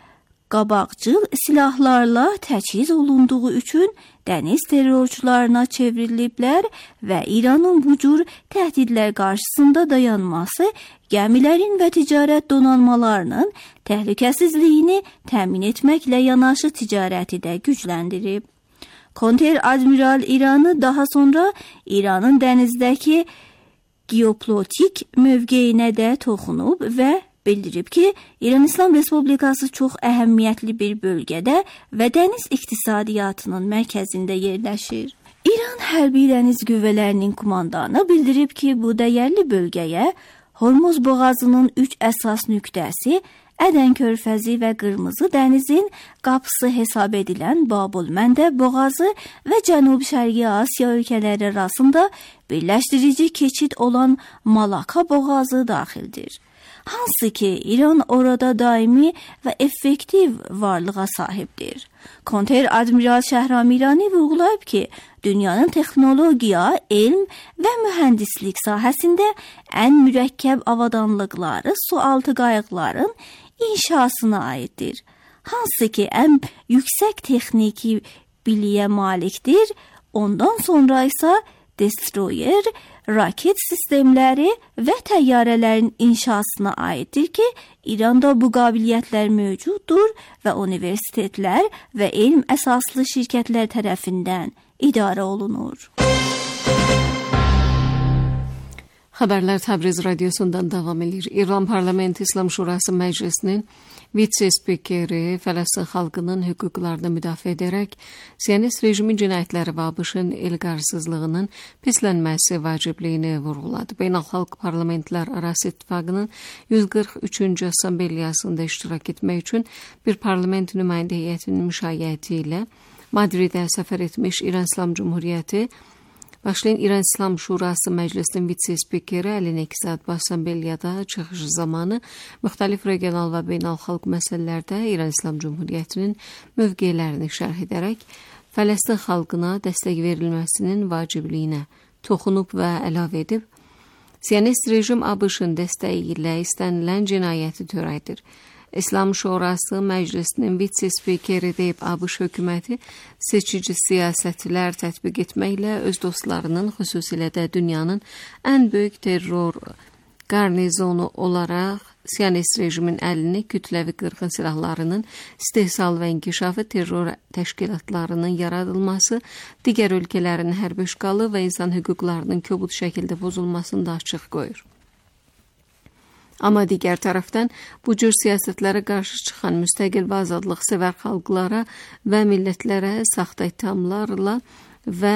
qabaqcıl silahlarla təchiz olunduğu üçün dəniz terrorçularına çevriliblər və İranın bu cür təhdidlər qarşısında dayanması gəmilərin və ticarət donanmalarının təhlükəsizliyini təmin etməklə yanaşı ticarəti də gücləndirib. Konter-admiral İranı daha sonra İranın dənizdəki geopolitik mövqeyinə də toxunub və bildirib ki, İran İslam Respublikası çox əhəmiyyətli bir bölgədə və dəniz iqtisadiyyatının mərkəzində yerləşir. İran Hərbi Dəniz Qüvvələrinin kumandanı bildirib ki, bu dəyərli bölgəyə Hormuz boğazının üç əsas nöqtəsi, Ədən körfəzi və Qırmızı dənizin qapısı hesab edilən Babul-Məndəb boğazı və Cənub-Şərqi Asiya ölkələri arasında birləşdirici keçid olan Malaka boğazı daxildir. Hansı ki, İran orada daimi və effektiv varlığa sahibdir. Konter-admiral Şəhram İrani vurğulayıb ki, dünyanın texnologiya, elm və mühəndislik sahəsində ən mürəkkəb avadanlıqları sualtı qayıqların inşasına aiddir. Hansı ki, ən yüksək texniki biliyə malikdir. Ondan sonra isə destroyer, raket sistemləri və təyyarələrin inşasına aiddir ki, İranda bu qabiliyyətlər mövcuddur və universitetlər və elm əsaslı şirkətlər tərəfindən idarə olunur.
Xəbərlər Təbriz radiosundan davam edir. İran Parlamenti İslam Şurası Məclisinin vitse-spikeri Fələstin xalqının hüquqlarını müdafiə edərək Siyonist rejimin cinayətləri və ABŞ-ın elqarsızlığının pislənməsi vacibliyini vurğuladı. Beynəlxalq Parlamentlər Arası İttifaqının yüz qırx üçüncü assambleyasında iştirak etmək üçün bir parlament nümayəndə heyətinin müşayiəti ilə Madridə səfər etmiş İran İslam Cumhuriyyəti Başlayın İran İslam Şurası Məclisinin vitse-spikeri Əli Nekizad bu assambleyada çıxış zamanı müxtəlif regional və beynəlxalq məsələlərdə İran İslam Cumhuriyyətinin mövqeylərini şərh edərək Fələstin xalqına dəstək verilməsinin vacibliyinə toxunub və əlavə edib, Siyonist rejim ABŞ-ın dəstəyi ilə istənilən cinayəti törədir. İslam Şurası Məclisinin vitse-spikeri deyib ABŞ hökuməti seçici siyasətlər tətbiq etməklə öz dostlarının, xüsusilə də dünyanın ən böyük terror qarnizonu olaraq Siyonist rejimin əlini kütləvi qırğın silahlarının istehsal və inkişafı, terror təşkilatlarının yaradılması, digər ölkələrin hərbi işğalı və insan hüquqlarının kobud şəkildə pozulmasını da açıq qoyur. Amma digər tərəfdən bu cür siyasətlərə qarşı çıxan müstəqil və azadlıq sevər xalqlara və millətlərə saxta ittihamlarla və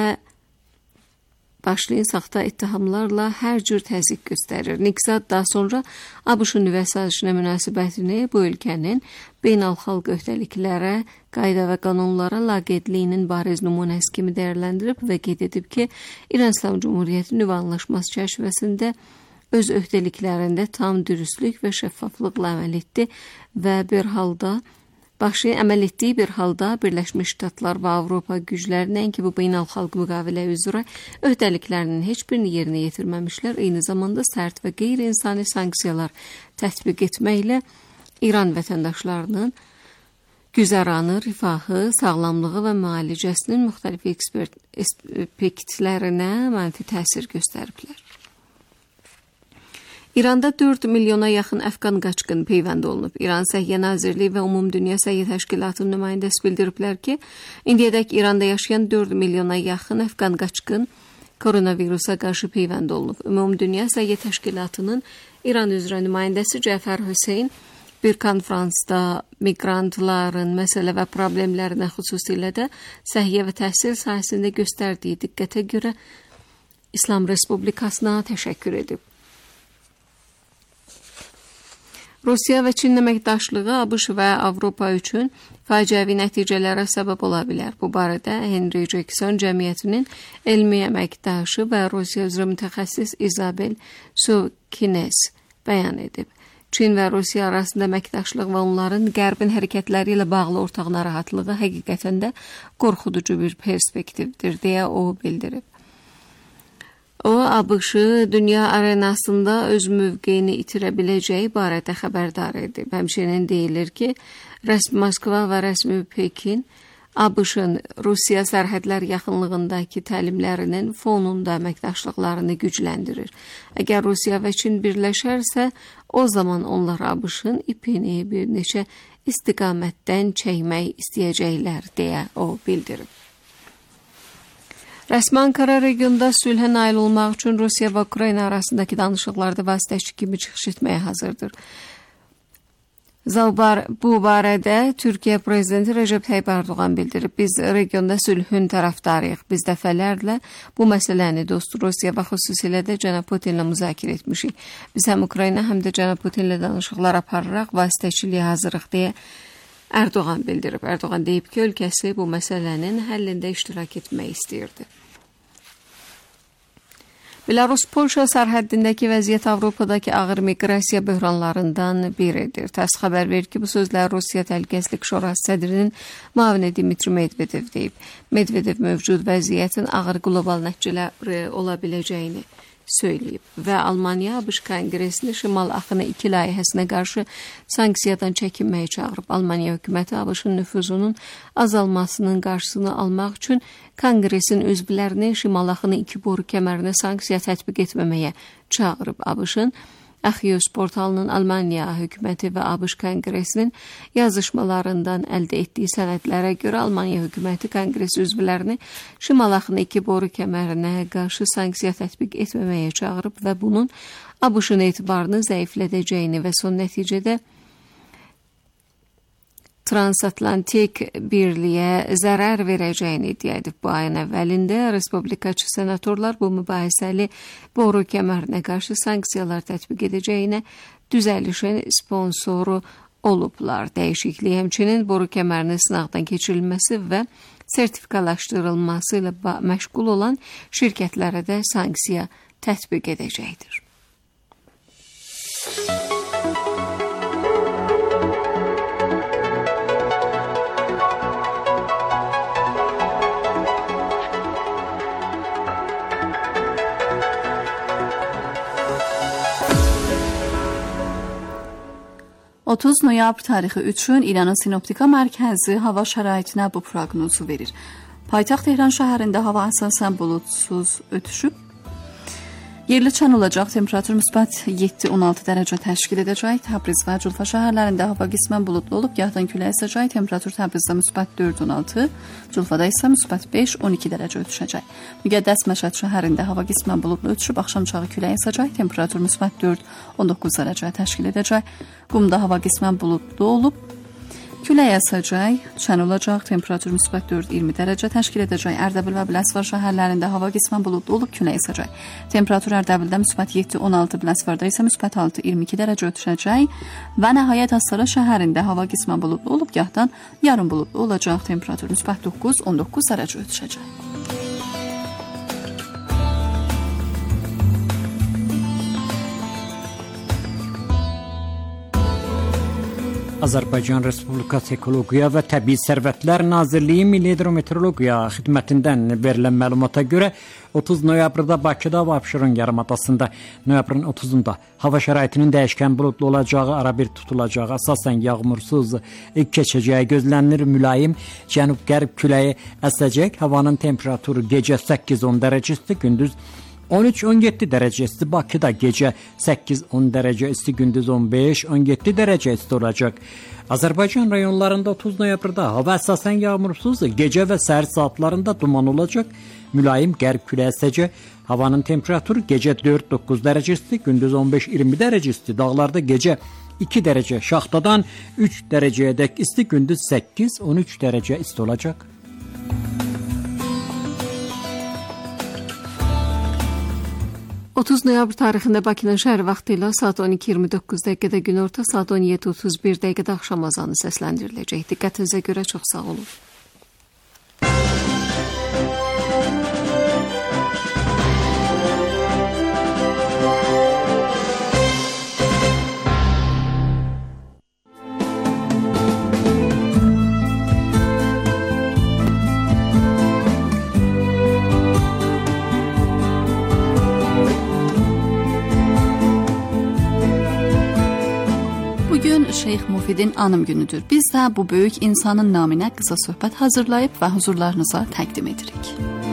başlayın saxta ittihamlarla hər cür təzyiq göstərir. Nikzad daha sonra ABŞ-ın nüvə sazişinə münasibətini bu ölkənin beynəlxalq öhdəliklərə, qayda və qanunlara laqeydliyinin bariz nümunəsi kimi dəyərləndirib və qeyd edib ki, İran İslam Cumhuriyyəti nüvə anlaşması çərçivəsində öz öhdəliklərində tam dürüstlük və şəffaflıqla əməl etdi və bir halda başlayın əməl etdiyi bir halda Birləşmiş Ştatlar və Avropa gücləri nəinki bu beynəlxalq müqavilə üzrə öhdəliklərinin heç birini yerinə yetirməmişlər, eyni zamanda sərt və qeyri-insani sanksiyalar tətbiq etməklə İran vətəndaşlarının güzəranı, rifahı, sağlamlığı və müalicəsinin müxtəlif ekspert aspektlərinə mənfi təsir göstəriblər. İranda dörd milyona yaxın əfqan qaçqın peyvənd olunub. İran Səhiyyə Nazirliyi və Ümumdünya Səhiyyə Təşkilatının nümayəndəsi bildiriblər ki, indiyədək İranda yaşayan dörd milyona yaxın əfqan qaçqın koronavirusa qarşı peyvənd olunub. Ümumdünya Səhiyyə Təşkilatının İran üzrə nümayəndəsi Cəfər Hüseyn bir konfransda miqrantların məsələ və problemlərinə, xüsusilə də səhiyyə və təhsil sahəsində göstərdiyi diqqətə görə İslam Respublikasına təşəkkür edib. Rusiya və Çin əməkdaşlığı ABŞ və Avropa üçün faciəvi nəticələrə səbəb ola bilər. Bu barədə Henry Jackson Cəmiyyətinin elmi əməkdaşı və Rusiya üzrə mütəxəssis İzabel Sukines bəyan edib. Çin və Rusiya arasında əməkdaşlıq və onların qərbin hərəkətləri ilə bağlı ortaq narahatlığı həqiqətən də qorxuducu bir perspektivdir, deyə o bildirib. O, ABŞ dünya arenasında öz mövqeyini itirə biləcəyi barədə xəbərdar edib. Həmçinin deyilir ki, rəsmi Moskva və rəsmi Pekin ABŞ-ın Rusiya sərhədlər yaxınlığındakı təlimlərinin fonunda əməkdaşlıqlarını gücləndirir. Əgər Rusiya və Çin birləşərsə, o zaman onlar ABŞ-ın ipini bir neçə istiqamətdən çəkmək istəyəcəklər deyə o bildirib. Rəsmi Ankara regionda sülhə nail olmaq üçün Rusiya və Ukrayna arasındakı danışıqlarda vasitəçi kimi çıxış etməyə hazırdır. Zalbar bu barədə Türkiyə prezidenti Recep Tayyip Erdoğan bildirib. Biz regionda sülhün tərəfdarıyıq. Biz dəfələrlə bu məsələni dost Rusiya və xüsusilə də cənab Putinlə müzakirə etmişik. Biz həm Ukrayna, həm də cənab Putinlə danışıqlar apararaq vasitəçiliyə hazırıq deyə Erdoğan bildirib. Erdoğan deyib ki, ölkəsi bu məsələnin həllində iştirak etmək istəyirdi. Belarus-Polşa sərhəddindəki vəziyyət Avropadakı ağır miqrasiya böhranlarından biridir. TASS xəbər verir ki, bu sözlər Rusiya Təhlükəsizlik Şurası sədrinin müavini Dmitri Medvedev deyib. Medvedev mövcud vəziyyətin ağır qlobal nəticələri ola biləcəyini söyləyib və Almaniya ABŞ Konqresini Şimal Axını iki layihəsinə qarşı sanksiyadan çəkinməyə çağırıb. Almaniya hökuməti ABŞ-ın nüfuzunun azalmasının qarşısını almaq üçün Konqresin üzvlərini Şimal Axını iki boru kəmərinə sanksiya tətbiq etməməyə çağırıb. ABŞ-ın Axios portalının Almaniya hökuməti və ABŞ Konqresinin yazışmalarından əldə etdiyi sənədlərə görə Almaniya hökuməti Konqres üzvlərini Şimal Axını iki boru kəmərinə qarşı sanksiya tətbiq etməməyə çağırıb və bunun ABŞ-ın etibarını zəiflədəcəyini və son nəticədə transatlantik birliyə zərər verəcəyini iddia edib. Bu ayın əvvəlində respublikaçı senatorlar bu mübahisəli boru kəmərinə qarşı sanksiyalar tətbiq edəcəyinə düzəlişin sponsoru olublar. Dəyişiklik həmçinin boru kəmərinin sınaqdan keçirilməsi və sertifikalaşdırılması ilə məşğul olan şirkətlərə də sanksiya tətbiq edəcəkdir.
otuz noyabr tarixi üçün İranın Sinoptika Mərkəzi hava şəraitinə bu proqnozu verir. Paytaxt Tehran şəhərində hava əsasən buludsuz ötüşüb. Yerli çən olacaq, temperatur müsbət yeddi on altı dərəcə təşkil edəcək. Təbriz və Culfa şəhərlərində hava qismən buludlu olub, gahdan külək əsəcək. Temperatur Təbrizdə müsbət dörd on altı, Culfada isə müsbət beş on iki dərəcə ötüşəcək. Müqəddəs Məşəd şəhərində hava qismən buludlu ötüşüb, axşam çağı külək əsəcək. Temperatur müsbət dörd on doqquz dərəcə təşkil edəcək. Qumda hava qismən buludlu olub, külək əsəcək, çən olacaq, temperatur müsbət dörd iyirmi dərəcə təşkil edəcək. Ərdəbil və Biləsuvar şəhərlərində hava qismən buludlu olub, külək əsəcək. Temperatur Ərdəbildə müsbət yeddi on altı, Biləsuvarda isə müsbət altı iyirmi iki dərəcə ötüşəcək və nəhayət Astara şəhərində hava qismən buludlu olub, gahdan yarım buludlu olacaq. Temperatur müsbət doqquz on doqquz dərəcə ötüşəcək.
Azərbaycan Respublikası Ekologiya və Təbii Sərvətlər Nazirliyi Milli Hidrometeorologiya xidmətindən verilən məlumata görə otuz noyabrda Bakıda və Abşeron yarımadasında, noyabrın otuzunda hava şəraitinin dəyişkən buludlu olacağı, arabir tutulacağı, əsasən yağmursuz keçəcəyi gözlənilir. Mülayim cənub-qərb küləyi əsəcək. Havanın temperaturu gecə səkkiz on dərəcə isti, gündüz on üç on yeddi dərəcə isti. Bakıda gecə səkkiz on dərəcə isti, gündüz on beş on yeddi dərəcə isti olacaq. Azərbaycan rayonlarında otuz noyabrda hava əsasən yağmursuz, gecə və səhər saatlarında duman olacaq. Mülayim qərb küləyi əsəcək. Havanın temperaturu gecə dörd doqquz dərəcə isti, gündüz on beş iyirmi dərəcə isti. Dağlarda gecə iki dərəcə, Şaxtadan üç dərəcəyədək isti, gündüz səkkiz on üç dərəcə isti olacaq.
otuz noyabr tarixində Bakının şəhər vaxtı ilə saat on iki iyirmi doqquz dəqiqədə günorta, saat on yeddi otuz bir dəqiqədə axşam azanı səsləndiriləcək. Diqqətinizə görə çox sağ olun.
Şeyx Mufidin anım günüdür. Biz də bu böyük insanın naminə qısa söhbət hazırlayıb və huzurlarınıza təqdim edirik.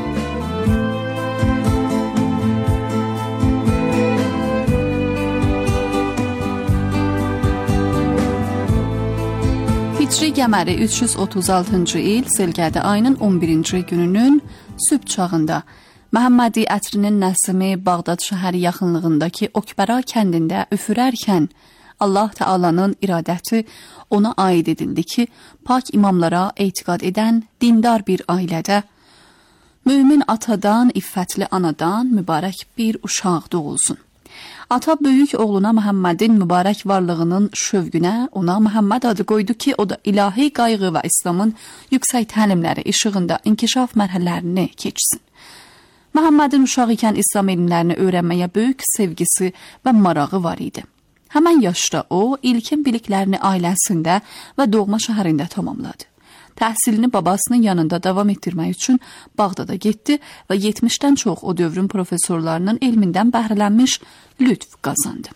Hicri qəməri üç yüz otuz altıncı il Zilqədə ayının on birinci gününün sübh çağında Məhəmmədi ətrinin Nəsimi Bağdad şəhəri yaxınlığındakı Okbəra kəndində üfürərkən Allah Teala'nın iradəti ona aid edildi ki, pak imamlara etiqad edən dindar bir ailədə mümin atadan, iffətli anadan mübarək bir uşaq doğulsun. Ata böyük oğluna Məhəmmədin mübarək varlığının şövqünə ona Məhəmməd adı qoydu ki, o da ilahi qayğı və İslamın yüksək təlimləri işığında inkişaf mərhələlərini keçsin. Məhəmmədin uşaq ikən İslam elmlərini öyrənməyə böyük sevgisi və marağı var idi. Həmən yaşda o, ilkin biliklərini ailəsində və doğma şəhərində tamamladı. Təhsilini babasının yanında davam etdirmək üçün Bağdada getdi və yetmişdən çox o dövrün professorlarının elmindən bəhrələnmiş lütf qazandı.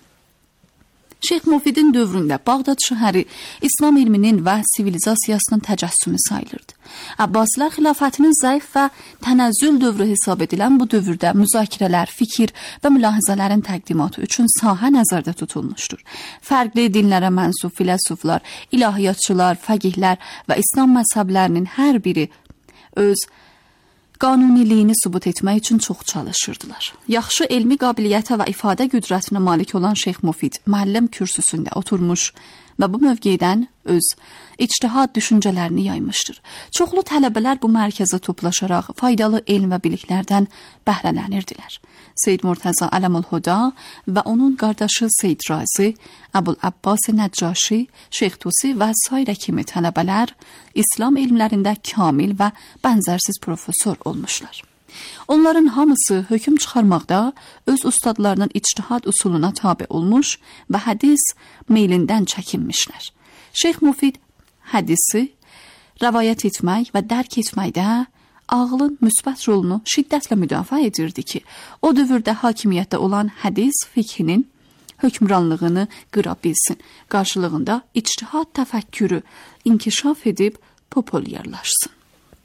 Şeyx Mufidin dövründə Bağdad şəhəri İslam elminin və sivilizasiyasının təcəssümü sayılırdı. Abbasilər xilafətinin zəif və tənəzzül dövrü hesab edilən bu dövrdə müzakirələr, fikir və mülahizələrin təqdimatı üçün sahə nəzərdə tutulmuşdur. Fərqli dinlərə mənsub filosoflar, ilahiyyatçılar, fəqihlər və İslam məzhəblərinin hər biri öz qanuniliyini sübut etmək üçün çox çalışırdılar. Yaxşı elmi qabiliyyətə və ifadə qüdrətinə malik olan Şeyx Mufid müəllim kürsüsündə oturmuş və bu mövqedən öz ictihad düşüncələrini yaymışdır. Çoxlu tələbələr bu mərkəzə toplaşaraq faydalı elm və biliklərdən bəhrələnirdilər. Seyyid Murtəza Ələmülhuda və onun qardaşı Seyyid Razi, Əbul Abbas Nəccaşi, Şeyx Tusi və sairə kimi tələbələr İslam elmlərində kamil və bənzərsiz professor olmuşlar. Onların hamısı hökm çıxarmaqda öz ustadlarının ictihad usuluna tabe olmuş və hədis meylindən çəkinmişlər. Şeyx Mufid hədisi rəvayət etmək və dərk etməkdə ağlın müsbət rolunu şiddətlə müdafiə edirdi ki, o dövrdə hakimiyyətdə olan hədis fiqhinin hökmranlığını qıra bilsin. Qarşılığında ictihad təfəkkürü inkişaf edib populyarlaşsın.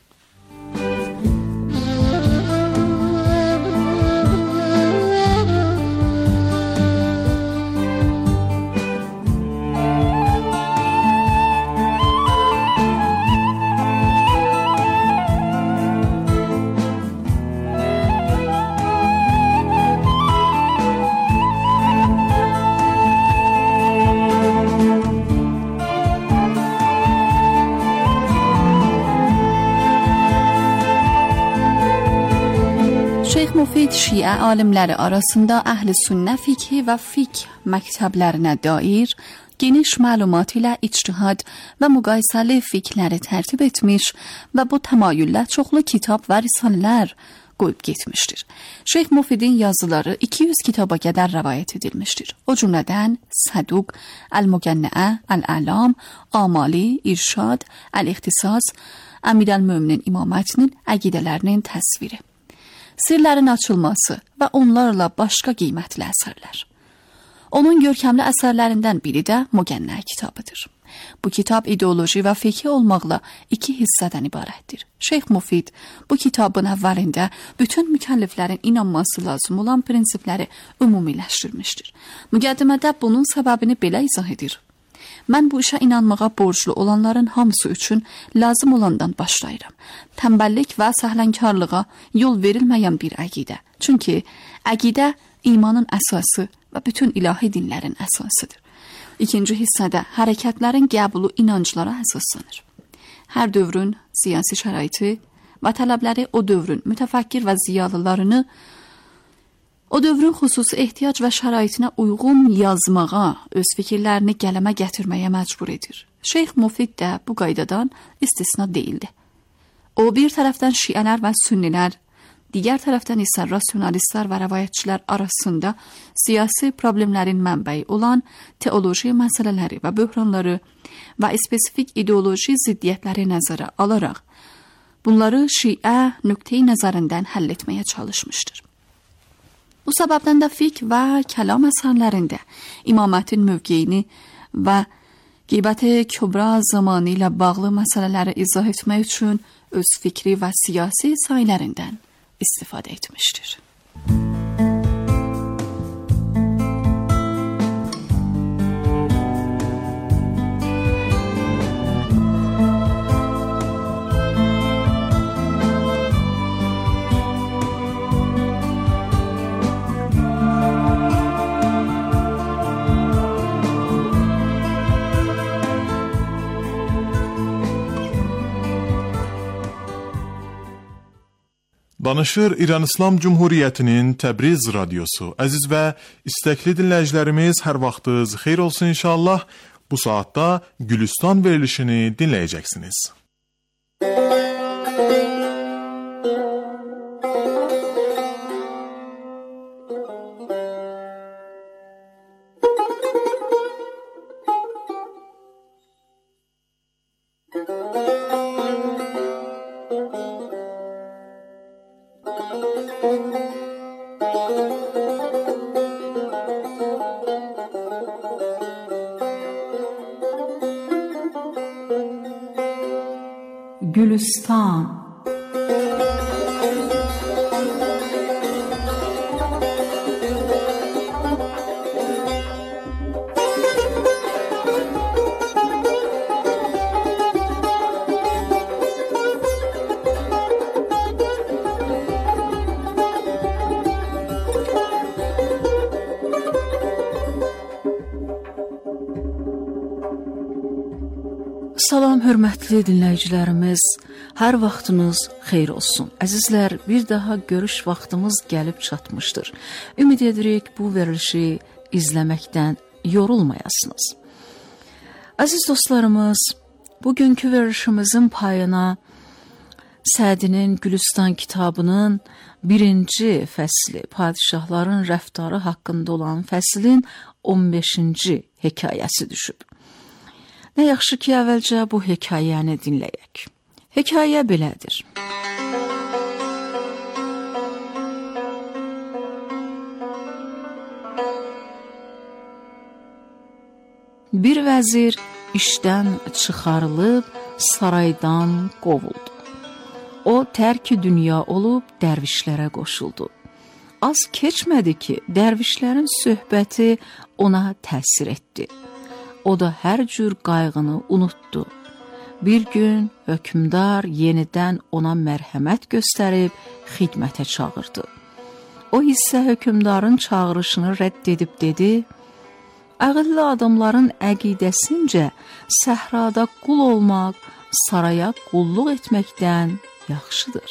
Şeyx Mufid Şiə alimləri arasında Əhl-i Sünnə fiqhi və fiqh məktəblərinə dair geniş məlumat ilə ictihad və müqayisəli fiqhləri tərtib etmiş və bu təmayüllə çoxlu kitab və risalələr qoyub getmişdir. Şeyx Mufidin yazıları iki yüz kitaba qədər rəvayət edilmişdir. O cümlədən Səduq, Əl-Müqənnəə, Əl-Əlam, Amali, İrşad, Əl-İxtisas, Əmir-əl-Möminin imamətinin əqidələrinin təsviri, sirlərin açılması və onlarla başqa qiymətli əsərlər. Onun görkəmli əsərlərindən biri də Müqənnə kitabıdır. Bu kitab ideoloji və fiqhi olmaqla iki hissədən ibarətdir. Şeyx Mufid bu kitabın əvvəlində bütün mükəlliflərin inanması lazım olan prinsipləri ümumiləşdirmişdir. Müqəddimədə bunun səbəbini belə izah edir. Mən bu işə inanmağa borclu olanların hamısı üçün lazım olandan başlayıram. Tənbəllik və səhlənkarlığa yol verilməyən bir əqidə. Çünki əqidə imanın əsası və bütün ilahi dinlərin əsasıdır. İkinci hissədə hərəkətlərin qəbulu inanclara əsaslanır. Hər dövrün siyasi şəraiti və tələbləri o dövrün mütəfəkkir və ziyalılarını o dövrün xüsusi ehtiyac və şəraitinə uyğun yazmağa, öz fikirlərini qələmə gətirməyə məcbur edir. Şeyx Mufid də bu qaydadan istisna deyildi. O bir tərəfdən şiələr və sünnilər, digər tərəfdən isə rasionalistlər və rəvayətçilər arasında siyasi problemlərin mənbəyi olan teoloji məsələləri və böhranları və spesifik ideoloji ziddiyyətləri nəzərə alaraq bunları şiə nöqteyi nəzərindən həll etməyə çalışmışdır. Bu səbəbdən də fiqh və kəlam əsərlərində imamətin mövqeyini və Qeybət Kübra zamanı ilə bağlı məsələləri izah etmək üçün öz fikri və siyasi sayılarından istifadə etmişdir.
Danışır İran İslam Cumhuriyyətinin Təbriz radiosu. Əziz və istəkli dinləyicilərimiz, hər vaxtınız xeyir olsun inşallah. Bu saatda Gülüstan verilişini dinləyəcəksiniz.
Gülüstan. Salam hörmətli dinləyicilərimiz, hər vaxtınız xeyir olsun. Əzizlər, bir daha görüş vaxtımız gəlib çatmışdır. Ümid edirik bu verilişi izləməkdən yorulmayasınız. Əziz dostlarımız, bugünkü verilişimizin payına Sədinin Gülüstan kitabının birinci fəsli, padişahların rəftarı haqqında olan fəslin on beşinci hekayəsi düşüb. Nə yaxşı ki, əvvəlcə bu hekayəni dinləyək. Hekayə belədir. Bir vəzir işdən çıxarılıb saraydan qovuldu. O, tərk-i dünya olub dərvişlərə qoşuldu. Az keçmədi ki, dərvişlərin söhbəti ona təsir etdi. O da hər cür qayğını unutdu. Bir gün hökmdar yenidən ona mərhəmət göstərib xidmətə çağırdı. O isə hökmdarın çağırışını rədd edib dedi: "Ağıllı adamların əqidəsincə səhrada qul olmaq saraya qulluq etməkdən yaxşıdır.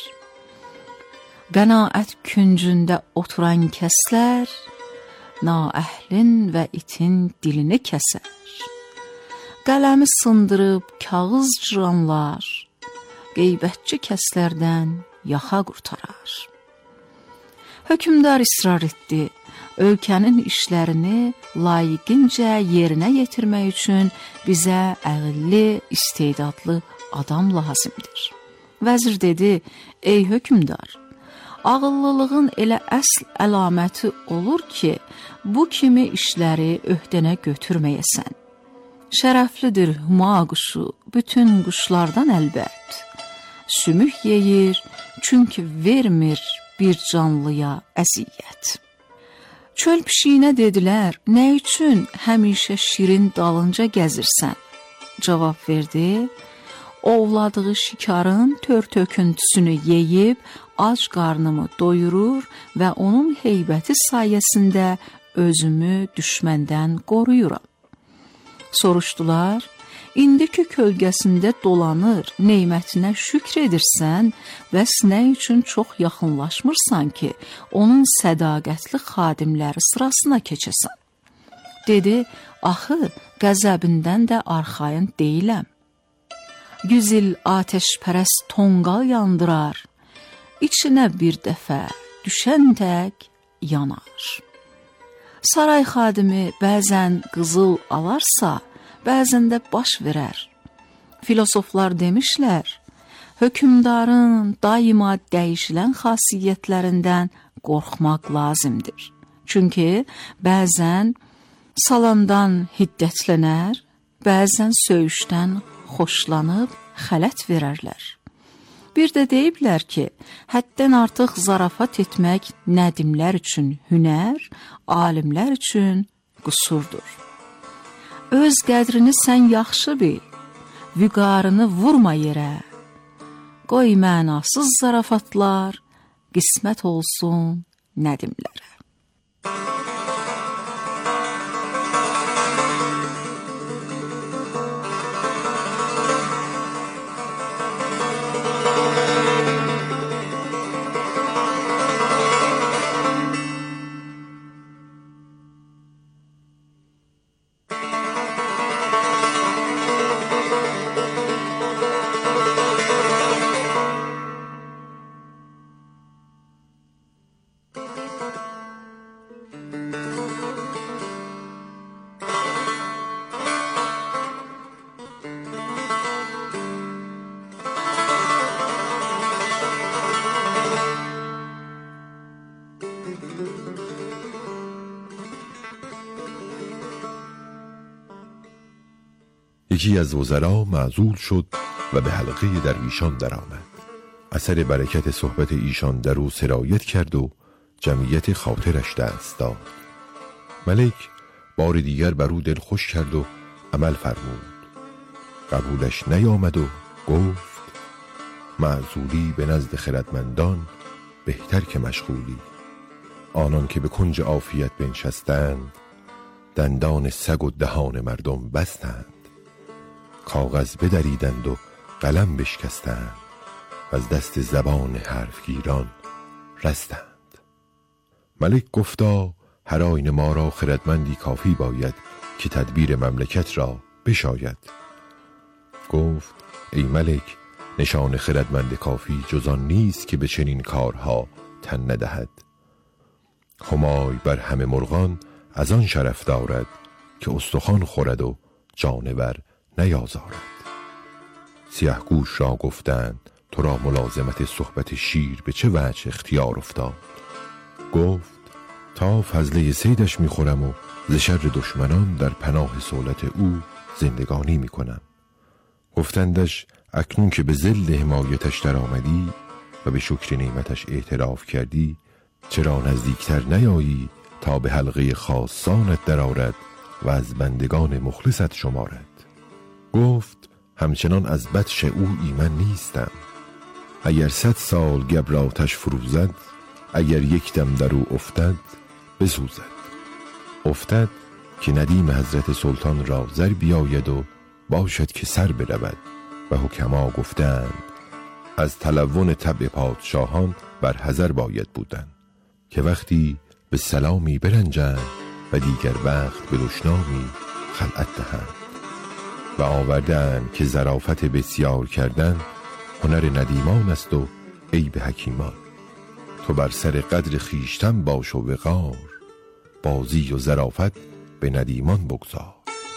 Qənaət küncündə oturan kəslər naəhlin və itin dilini kəsər. Qələmi sındırıb kağız cıranlar qeybətçi kəslərdən yaxa qurtarar." Hökmdar israr etdi. Ölkənin işlərini layiqincə yerinə yetirmək üçün bizə ağıllı, istedadlı adam lazımdır. Vəzir dedi: "Ey hökmdar, ağıllılığın elə əsl əlaməti olur ki, bu kimi işləri öhdənə götürməyəsən. Şərəflidir huma quşu bütün quşlardan əlbət. Sümük yeyir, çünki vermir bir canlıya əziyyət." Çöl pişiyinə dedilər: "Nə üçün həmişə şirin dalınca gəzirsən?" Cavab verdi: "Ovladığı şikarın tör-töküntüsünü yeyib ac qarnımı doyurur və onun heybəti sayəsində özümü düşməndən qoruyuram." Soruşdular: "İndi ki kölgəsində dolanır, neymətinə şükr edirsən, bəs nə üçün çox yaxınlaşmırsan ki, onun sədaqətli xadimləri sırasına keçəsən?" Dedi: "Axı, qəzəbindən də arxayın deyiləm. Yüz il atəşpərəst tonqal yandırar, içinə bir dəfə düşən tək yanar. Saray xadimi bəzən qızıl alarsa, bəzən də baş verər. Filosoflar demişlər, hökmdarın daima dəyişilən xasiyyətlərindən qorxmaq lazımdır. Çünki bəzən salandan hiddətlənər, bəzən söyüşdən xoşlanıb xələt verərlər. Bir də deyiblər ki, həddən artıq zarafat etmək nədimlər üçün hünər, alimlər üçün qüsurdur. Öz qədrini sən yaxşı bil, vüqarını vurma yerə. Qoy mənasız zarafatlar qismət olsun nədimlərə.
یکی از وزرا معزول شد و به حلقه درویشان درآمد. اثر برکت صحبت ایشان در او سرایت کرد و جمعیت خاطرش دست داد. ملک بار دیگر بر او دل خوش کرد و عمل فرمود. قبولش نیامد و گفت معزولی به نزد خردمندان بهتر که مشغولی. آنان که به کنج عافیت بنشستند دندان سگ و دهان مردم بستند. کاغذ بدریدند و قلم بشکستند و از دست زبان حرفگیران رستند. ملک گفتا هر آینه ما را خردمندی کافی باید که تدبیر مملکت را بشاید. گفت ای ملک، نشان خردمند کافی جز آن نیست که به چنین کارها تن ندهد. همای بر همه مرغان از آن شرف دارد که استخوان خورد و جانور نیازارد. سیه گوش را گفتند تو را ملازمت صحبت شیر به چه وجه اختیار افتاد؟ گفت تا فضله صیدش میخورم و ز شر دشمنان در پناه صولت او زندگانی میکنم. گفتندش اکنون که به ظل حمایتش در آمدی و به شکر نعمتش اعتراف کردی، چرا نزدیکتر نیایی تا به حلقه خاصانت درآرد و از بندگان مخلصت شمارد؟ گفت همچنان از بطش او ایمن نیستم. اگر صد سال گبر آتش فروزد، اگر یک دم در او افتد بسوزد. افتد که ندیم حضرت سلطان را زر بیاید و باشد که سر برود. و حکما گفتند از تلون طبع پادشاهان بر حذر باید بودن که وقتی به سلامی برنجند و دیگر وقت به دشنامی خلعت دهند. و آوردند که ظرافت بسیار کردن هنر ندیمان است و عیب حکیمان. تو بر سر قدر خیشتن باش و وقار، بازی و ظرافت به ندیمان بگذار.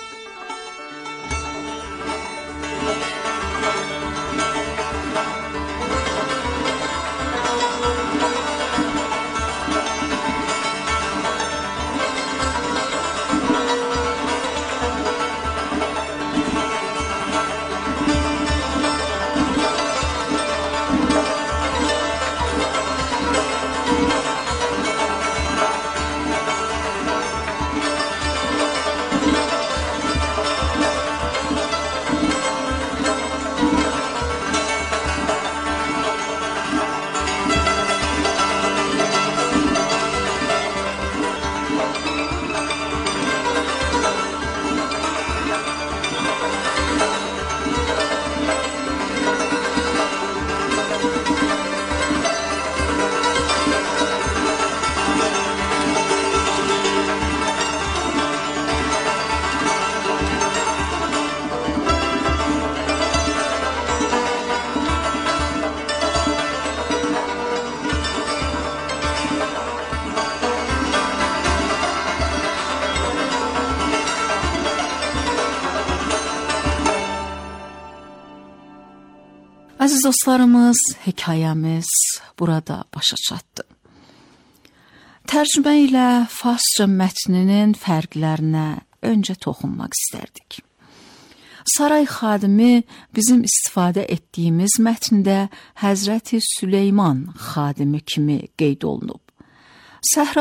Əziz dostlarımız, hekayəmiz burada başa çatdı. Tərcümə ilə Farsça mətninin fərqlərinə öncə toxunmaq istərdik.
Saray xadimi bizim istifadə etdiyimiz mətndə Həzrəti Süleyman xadimi kimi qeyd olunub. Səhra